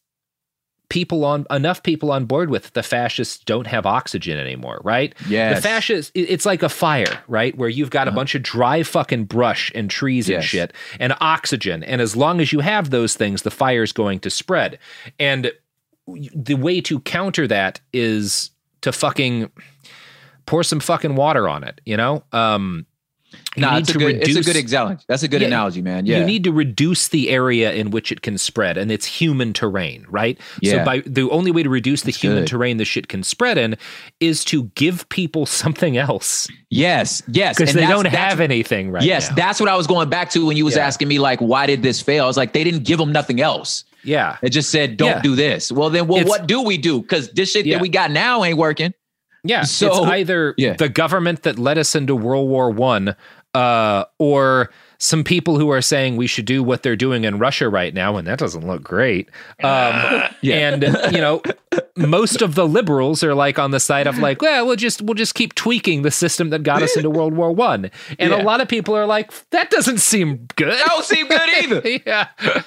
enough people on board with. The fascists don't have oxygen anymore, right? Yes. The fascists, it's like a fire, right? Where you've got a bunch of dry fucking brush and trees and shit and oxygen. And as long as you have those things, the fire's going to spread. And the way to counter that is to fucking pour some fucking water on it, you know? It's a good example. That's a good analogy, man. Yeah. You need to reduce the area in which it can spread, and it's human terrain, right? Yeah. So the only way to reduce the human terrain the shit can spread in is to give people something else. Yes. Because they don't have anything right now. That's what I was going back to when you was asking me, like, why did this fail? I was like, they didn't give them nothing else. Yeah. It just said, don't do this. Well, then, what do we do? Because this shit that we got now ain't working. Yeah, so it's either the government that led us into World War I, or some people who are saying we should do what they're doing in Russia right now, and that doesn't look great. And you know, most of the liberals are like on the side of like, well, we'll just keep tweaking the system that got us into World War I. And a lot of people are like, that doesn't seem good. That don't seem good either. Yeah,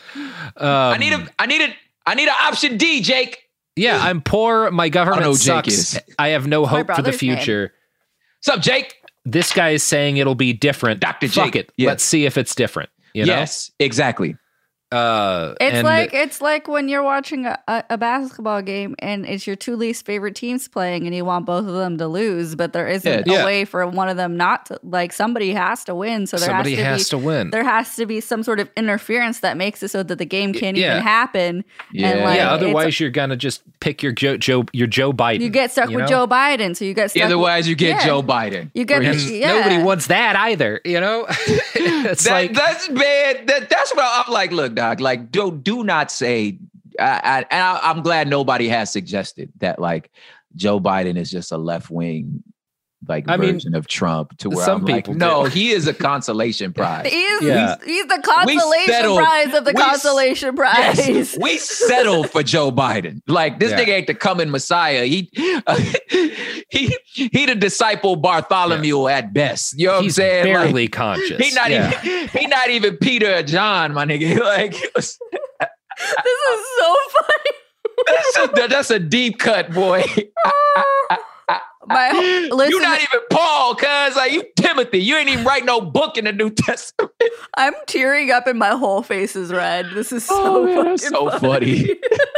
I need an option D, Jake. Yeah, I'm poor. My government sucks. I have no hope for the future. What's up, Jake? This guy is saying it'll be different. Dr. Fuck Jake. it. Let's see if it's different. You know? Yes, exactly. It's like when you're watching a basketball game and it's your two least favorite teams playing and you want both of them to lose, but there isn't a way for one of them not to. Like, somebody has to win, so somebody has to win. There has to be some sort of interference that makes it so that the game can't even happen. Yeah, and otherwise you're gonna just pick your Joe Biden. You get stuck with Joe Biden, so you get stuck. Otherwise, you get Joe Biden. You get nobody wants that either. You know, it's that's bad. That's what I'm like. Look, dog. Like, do not say. I'm glad nobody has suggested that like Joe Biden is just a left wing version of Trump. To where I'm like, no, he is a consolation prize. He's the consolation prize of the consolation prize. Yes, we settle for Joe Biden. Like, this nigga ain't the coming Messiah. He the disciple Bartholomew at best. You know what I'm saying? Barely like, conscious. He not even Peter or John, my nigga. Like, this is so funny. That's a deep cut, boy. You're not even Paul, cuz like you Timothy. You ain't even write no book in the New Testament. I'm tearing up and my whole face is red. This is so funny.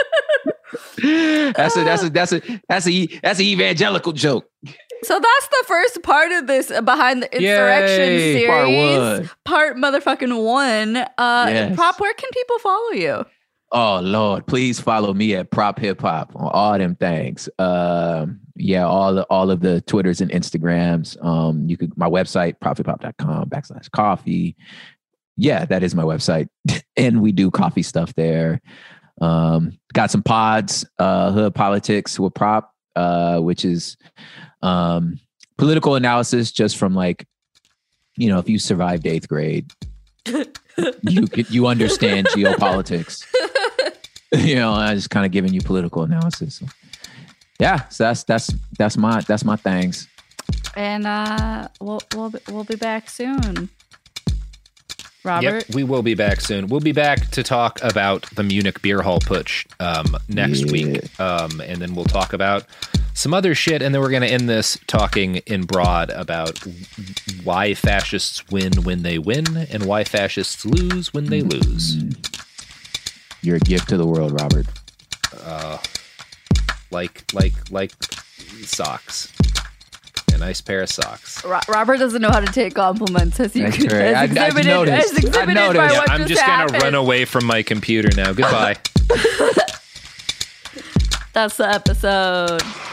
That's an evangelical joke. So that's the first part of this Behind the Insurrection series. Part motherfucking 1. Prop, where can people follow you? Oh Lord, please follow me at Prop Hip Hop on all them things. All of the Twitters and Instagrams. You could my website, prophiphop.com/coffee. Yeah, that is my website. And we do coffee stuff there. Got some pods, Hood Politics with Prop, which is political analysis just from like, you know, if you survived 8th grade, you understand geopolitics. You know, I just kind of giving you political analysis. Yeah, so that's my things. And we'll be back soon. Robert? Yep, we will be back soon. We'll be back to talk about the Munich Beer Hall Putsch next week. And then we'll talk about some other shit. And then we're going to end this talking in broad about why fascists win when they win and why fascists lose when they lose. You're a gift to the world, Robert. Like socks. a nice pair of socks. Robert doesn't know how to take compliments, as you can as exhibited by what I'm just going to run away from my computer now. Goodbye. That's the episode.